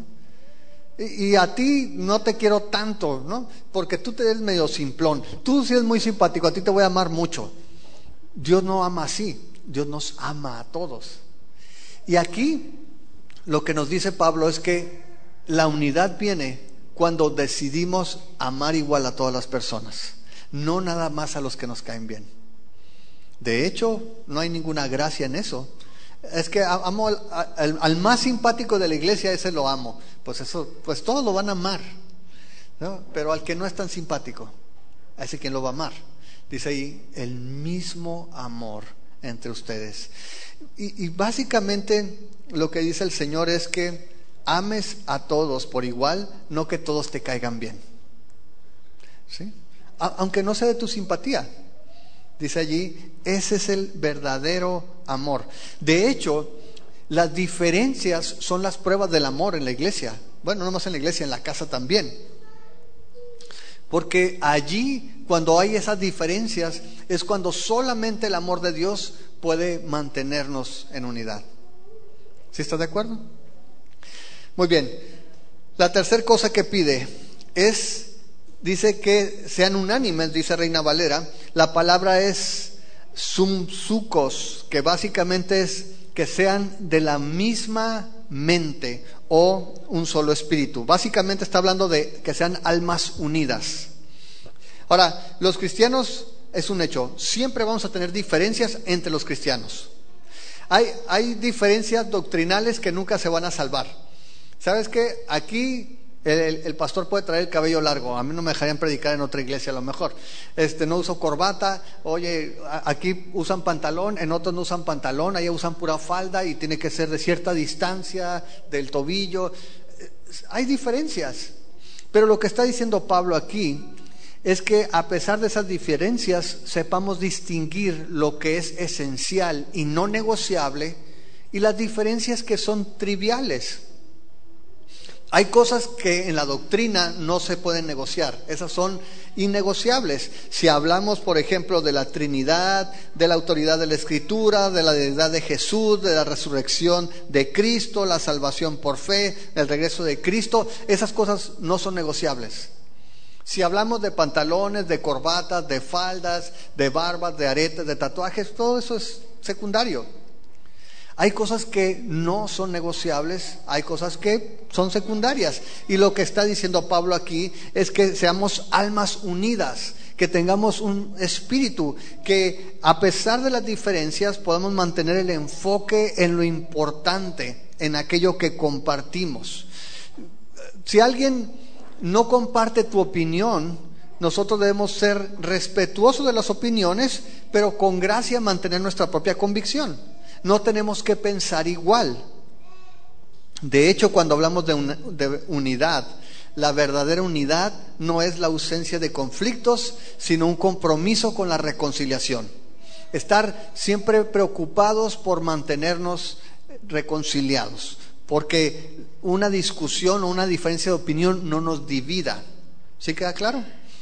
Y, y a ti no te quiero tanto, ¿no? Porque tú te eres medio simplón. Tú sí eres muy simpático, a ti te voy a amar mucho. Dios no ama así. Dios nos ama a todos. Y aquí lo que nos dice Pablo es que la unidad viene cuando decidimos amar igual a todas las personas, no nada más a los que nos caen bien. De hecho, no hay ninguna gracia en eso. Es que amo al, al, al más simpático de la iglesia, ese lo amo. Pues eso, pues todos lo van a amar, ¿no? Pero al que no es tan simpático, a ese quien lo va a amar. Dice ahí, el mismo amor entre ustedes. Y, y básicamente lo que dice el Señor es que ames a todos por igual, no que todos te caigan bien, ¿sí? A, aunque no sea de tu simpatía. Dice allí, ese es el verdadero amor. De hecho, las diferencias son las pruebas del amor en la iglesia. Bueno, no más en la iglesia, en la casa también. Porque allí, cuando hay esas diferencias, es cuando solamente el amor de Dios puede mantenernos en unidad. ¿Sí estás de acuerdo? Muy bien. La tercera cosa que pide es, dice que sean unánimes, dice Reina Valera. La palabra es sumsukos, que básicamente es que sean de la misma mente o un solo espíritu. Básicamente está hablando de que sean almas unidas. Ahora, los cristianos, es un hecho, siempre vamos a tener diferencias entre los cristianos. Hay, hay diferencias doctrinales que nunca se van a salvar. ¿Sabes qué? Aquí el, el, el pastor puede traer el cabello largo. A mí no me dejarían predicar en otra iglesia a lo mejor. Este, no uso corbata. Oye, aquí usan pantalón, en otros no usan pantalón. Allá usan pura falda y tiene que ser de cierta distancia del tobillo. Hay diferencias. Pero lo que está diciendo Pablo aquí es que a pesar de esas diferencias sepamos distinguir lo que es esencial y no negociable y las diferencias que son triviales. Hay cosas que en la doctrina no se pueden negociar, esas son innegociables. Si hablamos, por ejemplo, de la Trinidad, de la autoridad de la Escritura, de la deidad de Jesús, de la resurrección de Cristo, la salvación por fe, el regreso de Cristo, esas cosas no son negociables. Si hablamos de pantalones, de corbatas, de faldas, de barbas, de aretes, de tatuajes, todo eso es secundario. Hay cosas que no son negociables, hay cosas que son secundarias. Y lo que está diciendo Pablo aquí es que seamos almas unidas, que tengamos un espíritu, que a pesar de las diferencias podamos mantener el enfoque en lo importante, en aquello que compartimos. Si alguien no comparte tu opinión, nosotros debemos ser respetuosos de las opiniones, pero con gracia mantener nuestra propia convicción. No tenemos que pensar igual. De hecho, cuando hablamos de, un, de unidad, la verdadera unidad no es la ausencia de conflictos, sino un compromiso con la reconciliación. Estar siempre preocupados por mantenernos reconciliados, porque una discusión o una diferencia de opinión no nos divida. ¿Sí queda claro?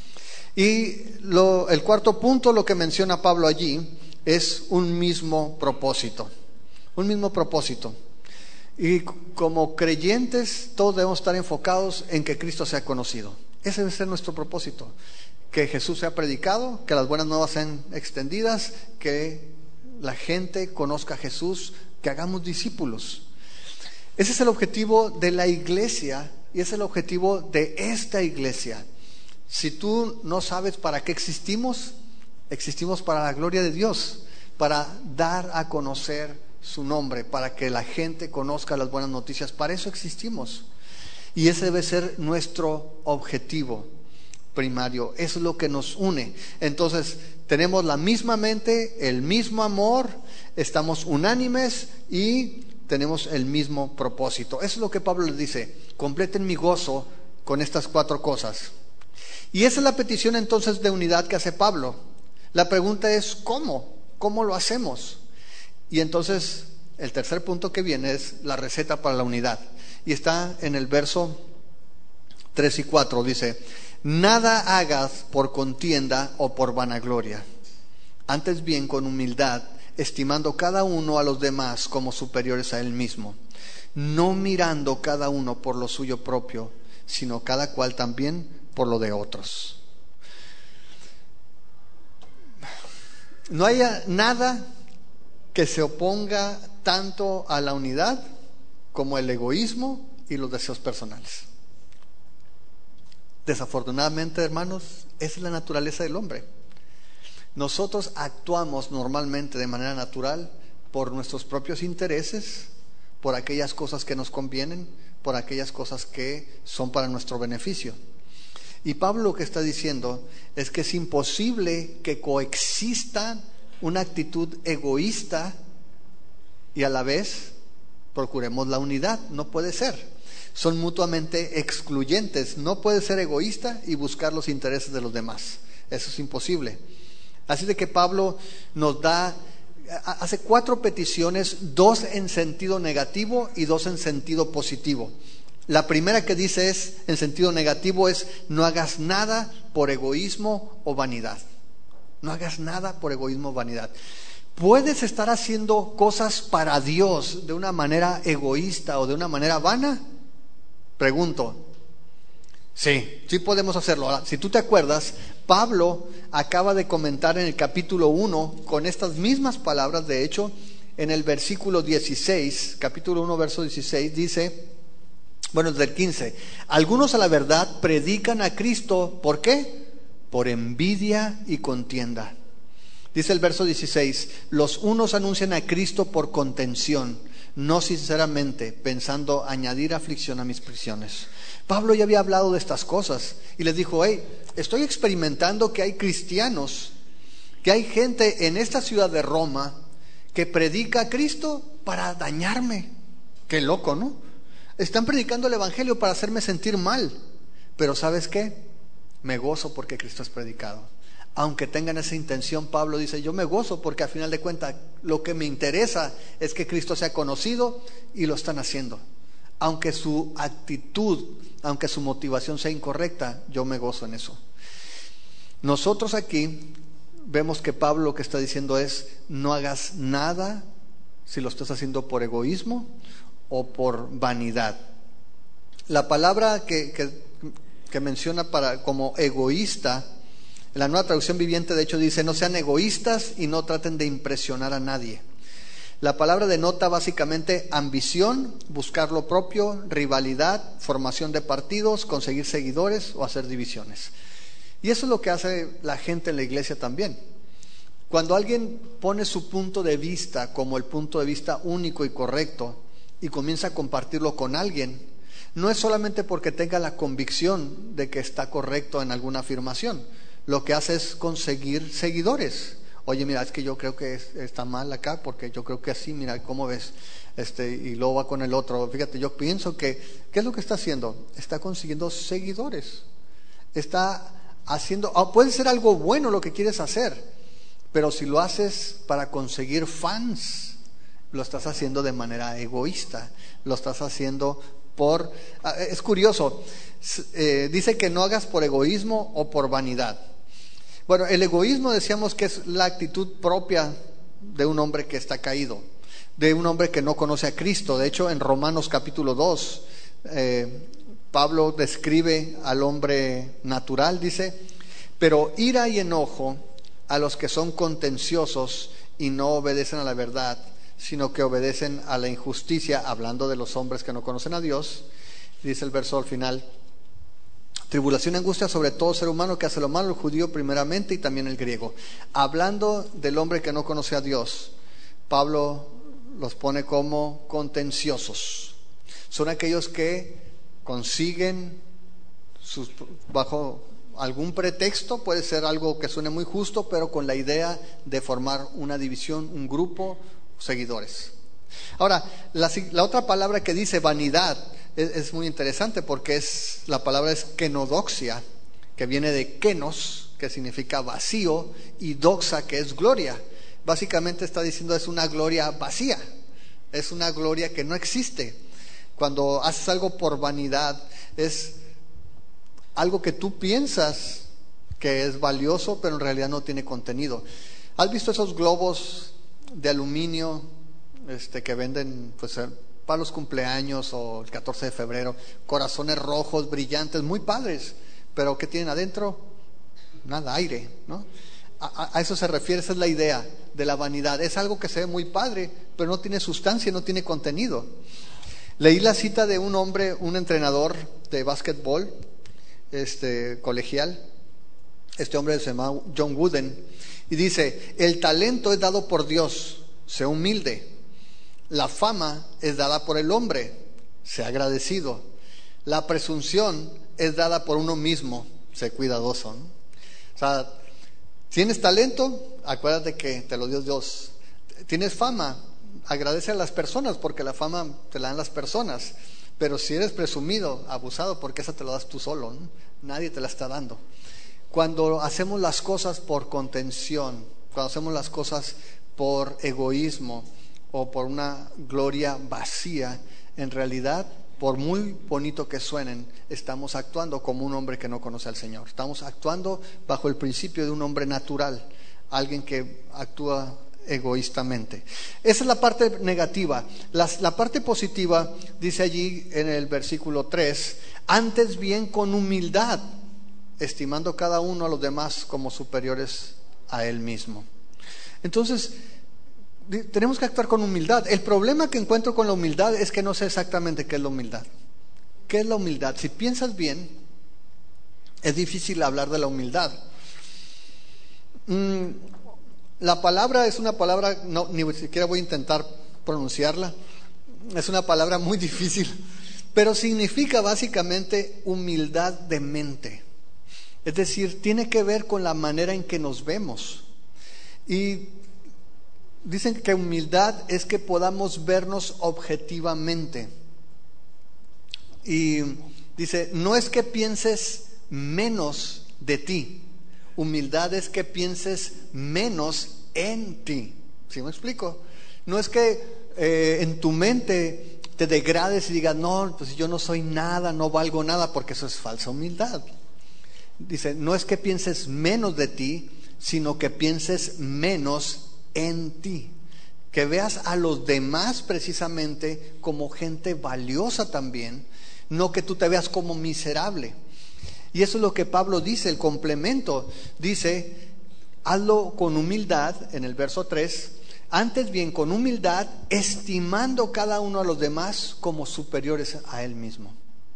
Y lo, el cuarto punto, lo que menciona Pablo allí, es un mismo propósito, un mismo propósito. Y como creyentes, todos debemos estar enfocados en que Cristo sea conocido. Ese debe ser nuestro propósito. Que Jesús sea predicado, que las buenas nuevas sean extendidas, que la gente conozca a Jesús, que hagamos discípulos. Ese es el objetivo de la iglesia y es el objetivo de esta iglesia. Si tú no sabes para qué existimos, existimos para la gloria de Dios, para dar a conocer su nombre, para que la gente conozca las buenas noticias. Para eso existimos. Y ese debe ser nuestro objetivo primario. Eso es lo que nos une. Entonces, tenemos la misma mente, el mismo amor, estamos unánimes y tenemos el mismo propósito. Eso es lo que Pablo les dice: completen mi gozo con estas cuatro cosas. Y esa es la petición entonces de unidad que hace Pablo. La pregunta es ¿cómo? ¿Cómo lo hacemos? Y entonces el tercer punto que viene es la receta para la unidad. Y está en el verso tres y cuatro. Dice: nada hagas por contienda o por vanagloria, antes bien con humildad, estimando cada uno a los demás como superiores a él mismo, no mirando cada uno por lo suyo propio, sino cada cual también por lo de otros. No haya nada que se oponga tanto a la unidad como el egoísmo y los deseos personales. Desafortunadamente, hermanos, esa es la naturaleza del hombre. Nosotros actuamos normalmente de manera natural por nuestros propios intereses, por aquellas cosas que nos convienen, por aquellas cosas que son para nuestro beneficio. Y Pablo lo que está diciendo es que es imposible que coexista una actitud egoísta y a la vez procuremos la unidad. No puede ser. Son mutuamente excluyentes. No puede ser egoísta y buscar los intereses de los demás. Eso es imposible. Así de que Pablo nos da, hace cuatro peticiones, dos en sentido negativo y dos en sentido positivo. La primera que dice es, en sentido negativo, es: no hagas nada por egoísmo o vanidad. No hagas nada por egoísmo o vanidad. ¿Puedes estar haciendo cosas para Dios de una manera egoísta o de una manera vana? Pregunto. Sí, sí podemos hacerlo. Ahora, si tú te acuerdas, Pablo acaba de comentar en el capítulo uno, con estas mismas palabras, de hecho, en el versículo dieciséis, capítulo uno, verso dieciséis, dice, bueno, desde el quince, algunos a la verdad predican a Cristo, ¿por qué? Por envidia y contienda. Dice el verso dieciséis, los unos anuncian a Cristo por contención, no sinceramente, pensando añadir aflicción a mis prisiones. Pablo ya había hablado de estas cosas y les dijo: hey, estoy experimentando que hay cristianos, que hay gente en esta ciudad de Roma que predica a Cristo para dañarme. Qué loco, ¿no? Están predicando el evangelio para hacerme sentir mal. Pero ¿sabes qué? Me gozo porque Cristo es predicado. Aunque tengan esa intención, Pablo dice: yo me gozo porque al final de cuentas lo que me interesa es que Cristo sea conocido, y lo están haciendo. Aunque su actitud, aunque su motivación sea incorrecta, yo me gozo en eso. Nosotros aquí vemos que Pablo lo que está diciendo es: no hagas nada si lo estás haciendo por egoísmo o por vanidad. La palabra que, que, que menciona para, como egoísta, en la Nueva Traducción Viviente, de hecho, dice: no sean egoístas y no traten de impresionar a nadie. La palabra denota básicamente ambición, buscar lo propio, rivalidad, formación de partidos, conseguir seguidores o hacer divisiones. Y eso es lo que hace la gente en la iglesia también. Cuando alguien pone su punto de vista como el punto de vista único y correcto y comienza a compartirlo con alguien, no es solamente porque tenga la convicción de que está correcto en alguna afirmación. Lo que hace es conseguir seguidores. Oye, mira, es que yo creo que es, está mal acá, porque yo creo que así, mira, ¿cómo ves? Este, y luego va con el otro. Fíjate, yo pienso que, ¿qué es lo que está haciendo? Está consiguiendo seguidores. Está haciendo, oh, puede ser algo bueno lo que quieres hacer, pero si lo haces para conseguir fans, lo estás haciendo de manera egoísta. Lo estás haciendo por... Es curioso, eh, dice que no hagas por egoísmo o por vanidad. Bueno, el egoísmo decíamos que es la actitud propia de un hombre que está caído, de un hombre que no conoce a Cristo. De hecho, en Romanos capítulo dos, eh, Pablo describe al hombre natural, dice: pero ira y enojo a los que son contenciosos y no obedecen a la verdad, sino que obedecen a la injusticia, hablando de los hombres que no conocen a Dios. Dice el verso al final: tribulación y angustia sobre todo ser humano que hace lo malo, el judío primeramente y también el griego. Hablando del hombre que no conoce a Dios, Pablo los pone como contenciosos. Son aquellos que consiguen sus, bajo algún pretexto, puede ser algo que suene muy justo, pero con la idea de formar una división, un grupo, seguidores. Ahora, la, la otra palabra que dice vanidad es, es muy interesante, porque es la palabra es kenodoxia, que viene de kenos, que significa vacío, y doxa, que es gloria. Básicamente está diciendo es una gloria vacía, es una gloria que no existe. Cuando haces algo por vanidad, es algo que tú piensas que es valioso, pero en realidad no tiene contenido. ¿Has visto esos globos de aluminio este, que venden pues, para los cumpleaños o el catorce de febrero? Corazones rojos, brillantes, muy padres, pero ¿qué tienen adentro? Nada, aire, ¿no? A, a eso se refiere, esa es la idea de la vanidad. Es algo que se ve muy padre, pero no tiene sustancia, no tiene contenido. Leí la cita de un hombre, un entrenador de básquetbol este, colegial. Este hombre se llama John Wooden, y dice: el talento es dado por Dios, sé humilde. La fama es dada por el hombre, sé agradecido. La presunción es dada por uno mismo, sé cuidadoso, ¿no? O sea, tienes talento, acuérdate que te lo dio Dios. Tienes fama, agradece a las personas, porque la fama te la dan las personas. Pero si eres presumido, abusado, porque esa te la das tú solo, ¿no? Nadie te la está dando. Cuando hacemos las cosas por contención, cuando hacemos las cosas por egoísmo o por una gloria vacía, en realidad, por muy bonito que suenen, estamos actuando como un hombre que no conoce al Señor. Estamos actuando bajo el principio de un hombre natural, alguien que actúa egoístamente. Esa es la parte negativa. La, la parte positiva dice allí en el versículo tres: antes bien con humildad, estimando cada uno a los demás como superiores a él mismo. Entonces, tenemos que actuar con humildad. El problema que encuentro con la humildad es que no sé exactamente qué es la humildad. ¿Qué es la humildad? Si piensas bien, es difícil hablar de la humildad. Mm, la palabra es una palabra, no, ni siquiera voy a intentar pronunciarla. Es una palabra muy difícil, pero significa básicamente humildad de mente. Es decir, tiene que ver con la manera en que nos vemos. Y dicen que humildad es que podamos vernos objetivamente. Y dice, no es que pienses menos de ti. Humildad es que pienses menos en ti. ¿Sí me explico? No es que eh, en tu mente te degrades y digas, no, pues yo no soy nada, no valgo nada, porque eso es falsa humildad. Dice, no es que pienses menos de ti, sino que pienses menos en ti. Que veas a los demás precisamente como gente valiosa también, no que tú te veas como miserable. Y eso es lo que Pablo dice, el complemento. Dice, hazlo con humildad, en el verso tres, antes bien con humildad, estimando cada uno a los demás como superiores a él mismo.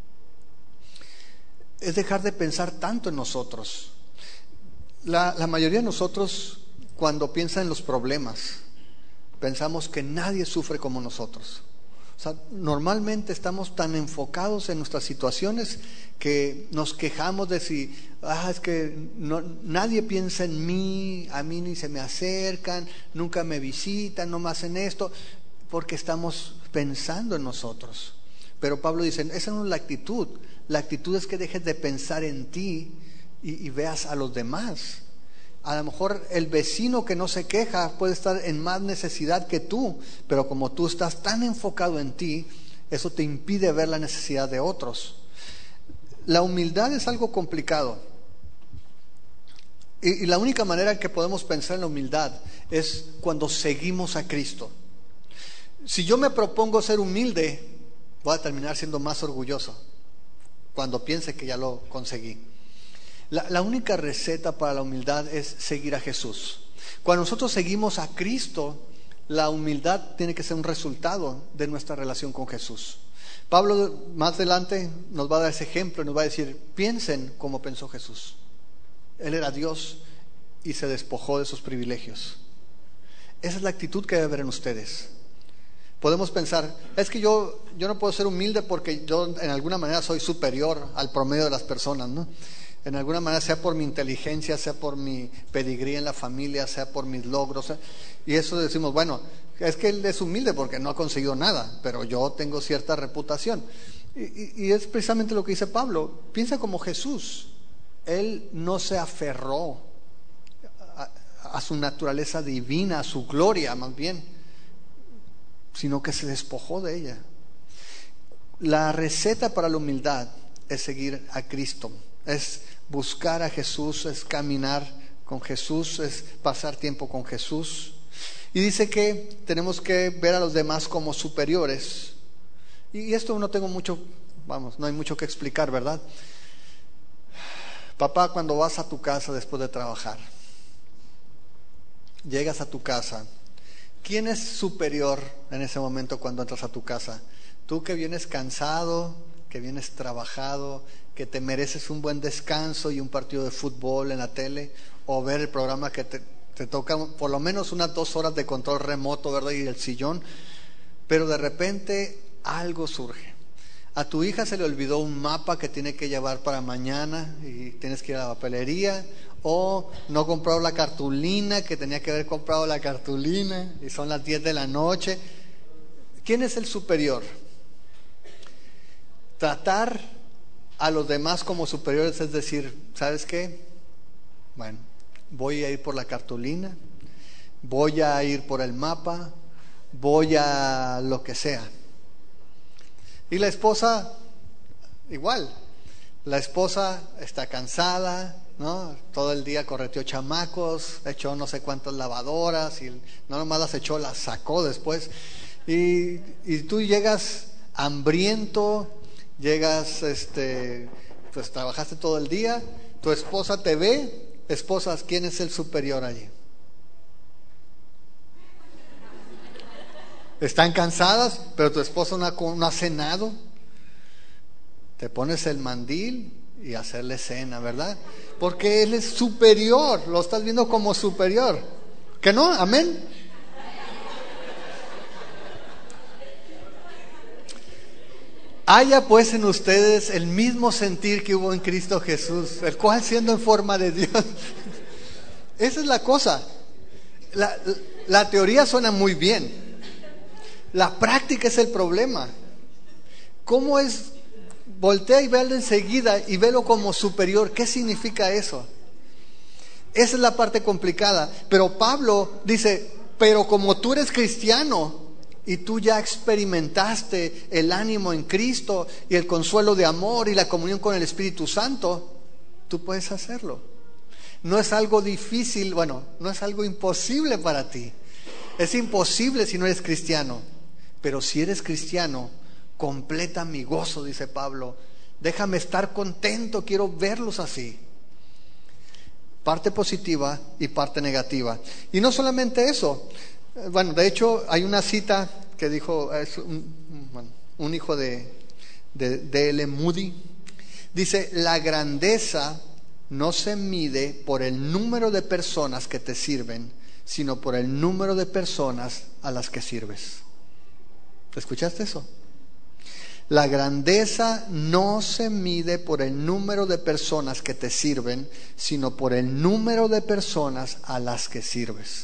Es dejar de pensar tanto en nosotros. La, la mayoría de nosotros, cuando piensa en los problemas, pensamos que nadie sufre como nosotros. O sea, normalmente estamos tan enfocados en nuestras situaciones que nos quejamos de si, ah, es que no, nadie piensa en mí, a mí ni se me acercan, nunca me visitan, no me hacen esto, porque estamos pensando en nosotros. Pero Pablo dice, esa no es la actitud. La actitud es que dejes de pensar en ti y, y veas a los demás. A lo mejor el vecino que no se queja puede estar en más necesidad que tú, pero como tú estás tan enfocado en ti, eso te impide ver la necesidad de otros. La humildad es algo complicado. Y, y la única manera en que podemos pensar en la humildad es cuando seguimos a Cristo. Si yo me propongo ser humilde, voy a terminar siendo más orgulloso cuando piense que ya lo conseguí. La, la única receta para la humildad es seguir a Jesús. Cuando nosotros seguimos a Cristo, la humildad tiene que ser un resultado de nuestra relación con Jesús. Pablo más adelante nos va a dar ese ejemplo y nos va a decir: piensen como pensó Jesús. Él era Dios y se despojó de sus privilegios. Esa es la actitud que debe haber en ustedes. Podemos pensar, es que yo, yo no puedo ser humilde porque yo en alguna manera soy superior al promedio de las personas, ¿no? En alguna manera, sea por mi inteligencia, sea por mi pedigrí en la familia, sea por mis logros, sea, y eso decimos, bueno, es que él es humilde porque no ha conseguido nada, pero yo tengo cierta reputación. Y, y, y es precisamente lo que dice Pablo: piensa como Jesús. Él no se aferró a, a su naturaleza divina, a su gloria más bien, sino que se despojó de ella. La receta para la humildad es seguir a Cristo, es buscar a Jesús, es caminar con Jesús, es pasar tiempo con Jesús. Y dice que tenemos que ver a los demás como superiores. Y esto no tengo mucho, vamos, no hay mucho que explicar, ¿verdad? Papá, cuando vas a tu casa después de trabajar, llegas a tu casa, ¿quién es superior en ese momento cuando entras a tu casa? Tú que vienes cansado, que vienes trabajado, que te mereces un buen descanso y un partido de fútbol en la tele, o ver el programa que te, te toca por lo menos unas dos horas de control remoto, ¿verdad? Y el sillón, pero de repente algo surge. A tu hija se le olvidó un mapa que tiene que llevar para mañana y tienes que ir a la papelería, o no compró la cartulina que tenía que haber comprado la cartulina y son las diez de la noche. ¿Quién es el superior? Tratar a los demás como superiores es decir, ¿sabes qué? Bueno, voy a ir por la cartulina, voy a ir por el mapa, voy a lo que sea. Y la esposa, igual, la esposa está cansada, ¿no? Todo el día correteó chamacos, echó no sé cuántas lavadoras y no nomás las echó, las sacó después. Y, y tú llegas hambriento, llegas, este, pues trabajaste todo el día, tu esposa te ve. Esposas, ¿quién es el superior allí? Están cansadas, pero tu esposo no ha, no ha cenado. Te pones el mandil y hacerle cena, ¿verdad? Porque él es superior, lo estás viendo como superior. ¿Que no? ¿Amén? Haya pues en ustedes el mismo sentir que hubo en Cristo Jesús, el cual siendo en forma de Dios. Esa es la cosa. La, la teoría suena muy bien. La práctica es el problema. ¿Cómo es? Voltea y velo enseguida y velo como superior. ¿Qué significa eso? Esa es la parte complicada. Pero Pablo dice, pero como tú eres cristiano y tú ya experimentaste el ánimo en Cristo y el consuelo de amor y la comunión con el Espíritu Santo, tú puedes hacerlo. No es algo difícil, bueno, no es algo imposible para ti. Es imposible si no eres cristiano. Pero si eres cristiano, completa mi gozo, dice Pablo. Déjame estar contento, quiero verlos así. Parte positiva y parte negativa. Y no solamente eso. Bueno, de hecho hay una cita que dijo es un, bueno, un hijo de, de, de L. Moody. Dice, la grandeza no se mide por el número de personas que te sirven, sino por el número de personas a las que sirves. ¿Escuchaste eso? La grandeza no se mide por el número de personas que te sirven, sino por el número de personas a las que sirves.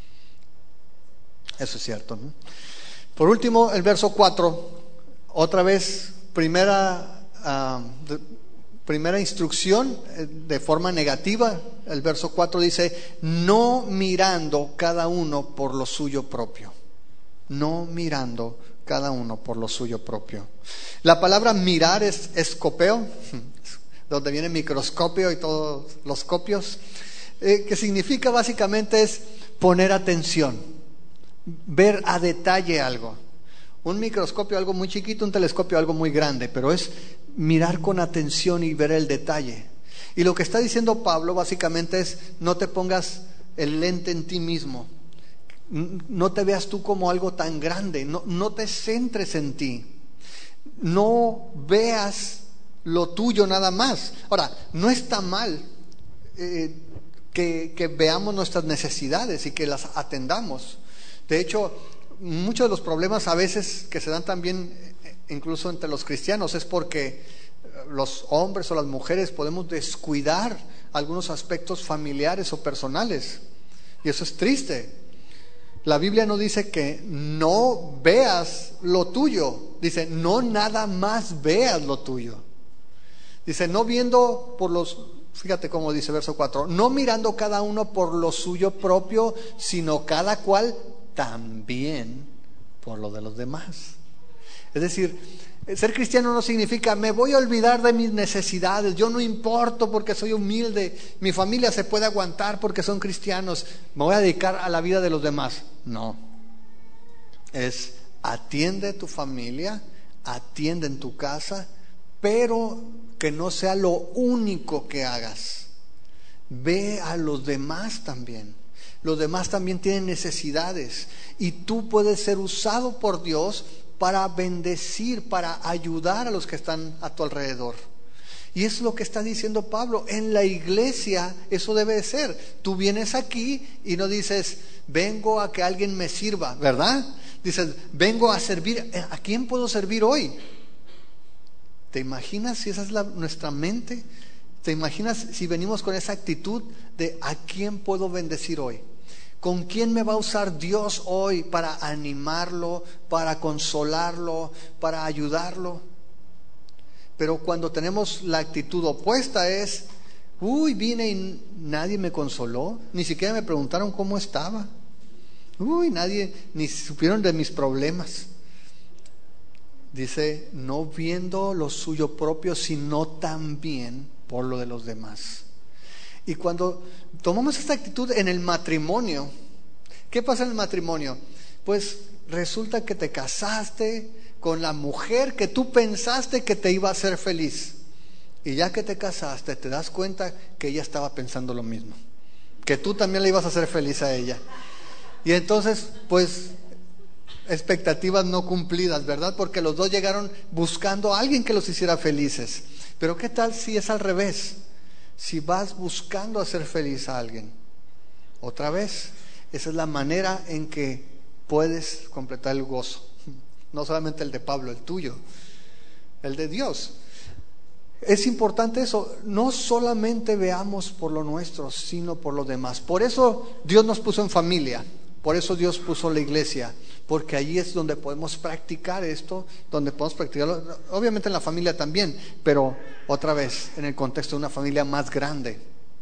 Eso es cierto, ¿no? Por último, el verso cuatro, otra vez, primera, uh, de, primera instrucción de forma negativa. El verso cuatro dice, no mirando cada uno por lo suyo propio. No mirando cada uno por lo suyo propio. La palabra mirar es escopeo, donde viene microscopio y todos los copios, eh, que significa básicamente es poner atención, ver a detalle algo. Un microscopio algo muy chiquito, un telescopio algo muy grande, pero es mirar con atención y ver el detalle. Y lo que está diciendo Pablo básicamente es: no te pongas el lente en ti mismo, no te veas tú como algo tan grande, no, no te centres en ti, no veas lo tuyo nada más. Ahora, no está mal eh, que, que veamos nuestras necesidades y que las atendamos. De hecho, muchos de los problemas a veces que se dan también incluso entre los cristianos es porque los hombres o las mujeres podemos descuidar algunos aspectos familiares o personales, y eso es triste. La Biblia no dice que no veas lo tuyo, dice no nada más veas lo tuyo. Dice no viendo por los, fíjate cómo dice verso cuatro, no mirando cada uno por lo suyo propio, sino cada cual también por lo de los demás. Es decir, ser cristiano no significa me voy a olvidar de mis necesidades, yo no importo porque soy humilde, mi familia se puede aguantar porque son cristianos, me voy a dedicar a la vida de los demás. No, es atiende a tu familia, atiende en tu casa, pero que no sea lo único que hagas. Ve a los demás también. Los demás también tienen necesidades y tú puedes ser usado por Dios para bendecir, para ayudar a los que están a tu alrededor. Y es lo que está diciendo Pablo. En la iglesia eso debe de ser. Tú vienes aquí y no dices vengo a que alguien me sirva, ¿verdad? Dices vengo a servir. ¿A quién puedo servir hoy? ¿Te imaginas si esa es la, nuestra mente? ¿Te imaginas si venimos con esa actitud de a quién puedo bendecir hoy? ¿Con quién me va a usar Dios hoy para animarlo, para consolarlo, para ayudarlo? Pero cuando tenemos la actitud opuesta es, uy, vine y nadie me consoló, ni siquiera me preguntaron cómo estaba. Uy, nadie, ni supieron de mis problemas. Dice, no viendo lo suyo propio, sino también por lo de los demás. Y cuando tomamos esta actitud en el matrimonio, ¿qué pasa en el matrimonio? Pues resulta que te casaste con la mujer que tú pensaste que te iba a hacer feliz. Y ya que te casaste, te das cuenta que ella estaba pensando lo mismo, que tú también le ibas a hacer feliz a ella. Y entonces, pues, expectativas no cumplidas, ¿verdad? Porque los dos llegaron buscando a alguien que los hiciera felices. Pero ¿qué tal si es al revés? Si vas buscando hacer feliz a alguien, otra vez, esa es la manera en que puedes completar el gozo. No solamente el de Pablo, el tuyo, el de Dios. Es importante eso, no solamente veamos por lo nuestro, sino por lo demás. Por eso Dios nos puso en familia, por eso Dios puso la iglesia, porque allí es donde podemos practicar esto, donde podemos practicarlo, obviamente en la familia también, pero otra vez en el contexto de una familia más grande.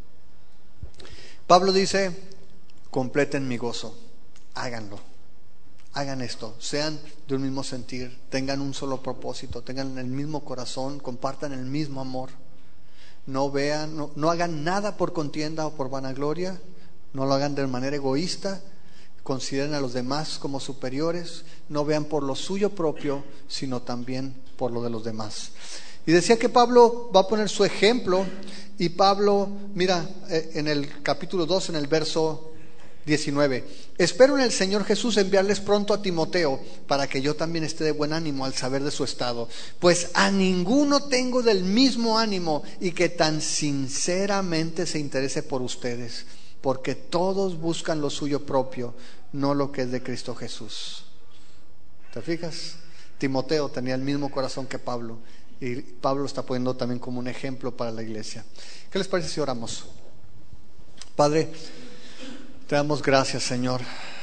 Pablo dice, completen mi gozo, háganlo, hagan esto, sean de un mismo sentir, tengan un solo propósito, tengan el mismo corazón, compartan el mismo amor, no vean, no, no hagan nada por contienda o por vanagloria, no lo hagan de manera egoísta. Consideren a los demás como superiores, no vean por lo suyo propio, sino también por lo de los demás. Y decía que Pablo va a poner su ejemplo, y Pablo, mira, en el capítulo dos, en el verso diecinueve, espero en el Señor Jesús enviarles pronto a Timoteo, para que yo también esté de buen ánimo al saber de su estado, pues a ninguno tengo del mismo ánimo y que tan sinceramente se interese por ustedes, porque todos buscan lo suyo propio, no lo que es de Cristo Jesús. ¿Te fijas? Timoteo tenía el mismo corazón que Pablo, y Pablo está poniendo también como un ejemplo para la iglesia. ¿Qué les parece si oramos? Padre, te damos gracias, Señor.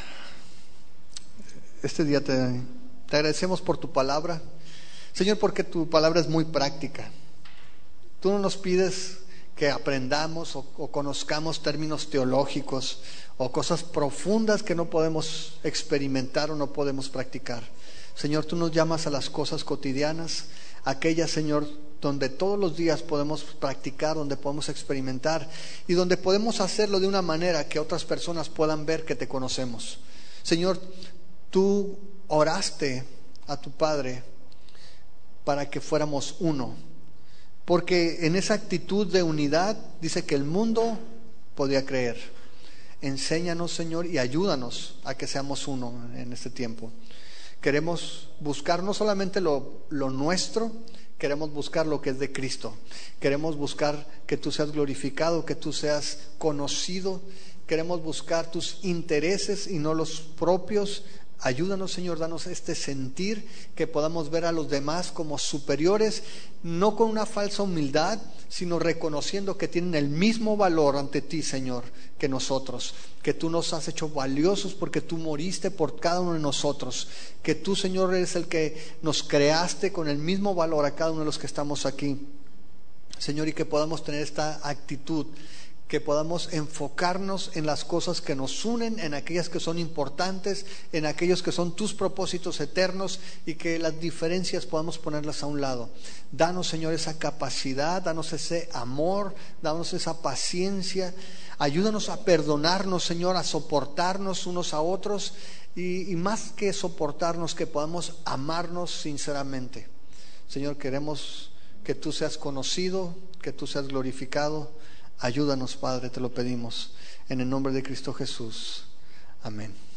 Este día te, te agradecemos por tu palabra, Señor, porque tu palabra es muy práctica. Tú no nos pides que aprendamos o, o conozcamos términos teológicos o cosas profundas que no podemos experimentar o no podemos practicar. Señor, tú nos llamas a las cosas cotidianas, aquella, Señor, donde todos los días podemos practicar, donde podemos experimentar y donde podemos hacerlo de una manera que otras personas puedan ver que te conocemos. Señor, tú oraste a tu Padre para que fuéramos uno, porque en esa actitud de unidad dice que el mundo podía creer. Enséñanos, Señor, y ayúdanos a que seamos uno en este tiempo. Queremos buscar no solamente lo, lo nuestro, queremos buscar lo que es de Cristo. Queremos buscar que tú seas glorificado, que tú seas conocido. Queremos buscar tus intereses y no los propios. Ayúdanos, Señor, danos este sentir, que podamos ver a los demás como superiores, no con una falsa humildad, sino reconociendo que tienen el mismo valor ante ti, Señor, que nosotros. Que tú nos has hecho valiosos porque tú moriste por cada uno de nosotros. Que tú, Señor, eres el que nos creaste con el mismo valor a cada uno de los que estamos aquí. Señor, y que podamos tener esta actitud, que podamos enfocarnos en las cosas que nos unen, en aquellas que son importantes, en aquellos que son tus propósitos eternos, y que las diferencias podamos ponerlas a un lado. Danos, Señor, esa capacidad, danos ese amor, danos esa paciencia. Ayúdanos a perdonarnos, Señor, a soportarnos unos a otros, y, y más que soportarnos, que podamos amarnos sinceramente. Señor, queremos que tú seas conocido, que tú seas glorificado. Ayúdanos, Padre, te lo pedimos en el nombre de Cristo Jesús. Amén.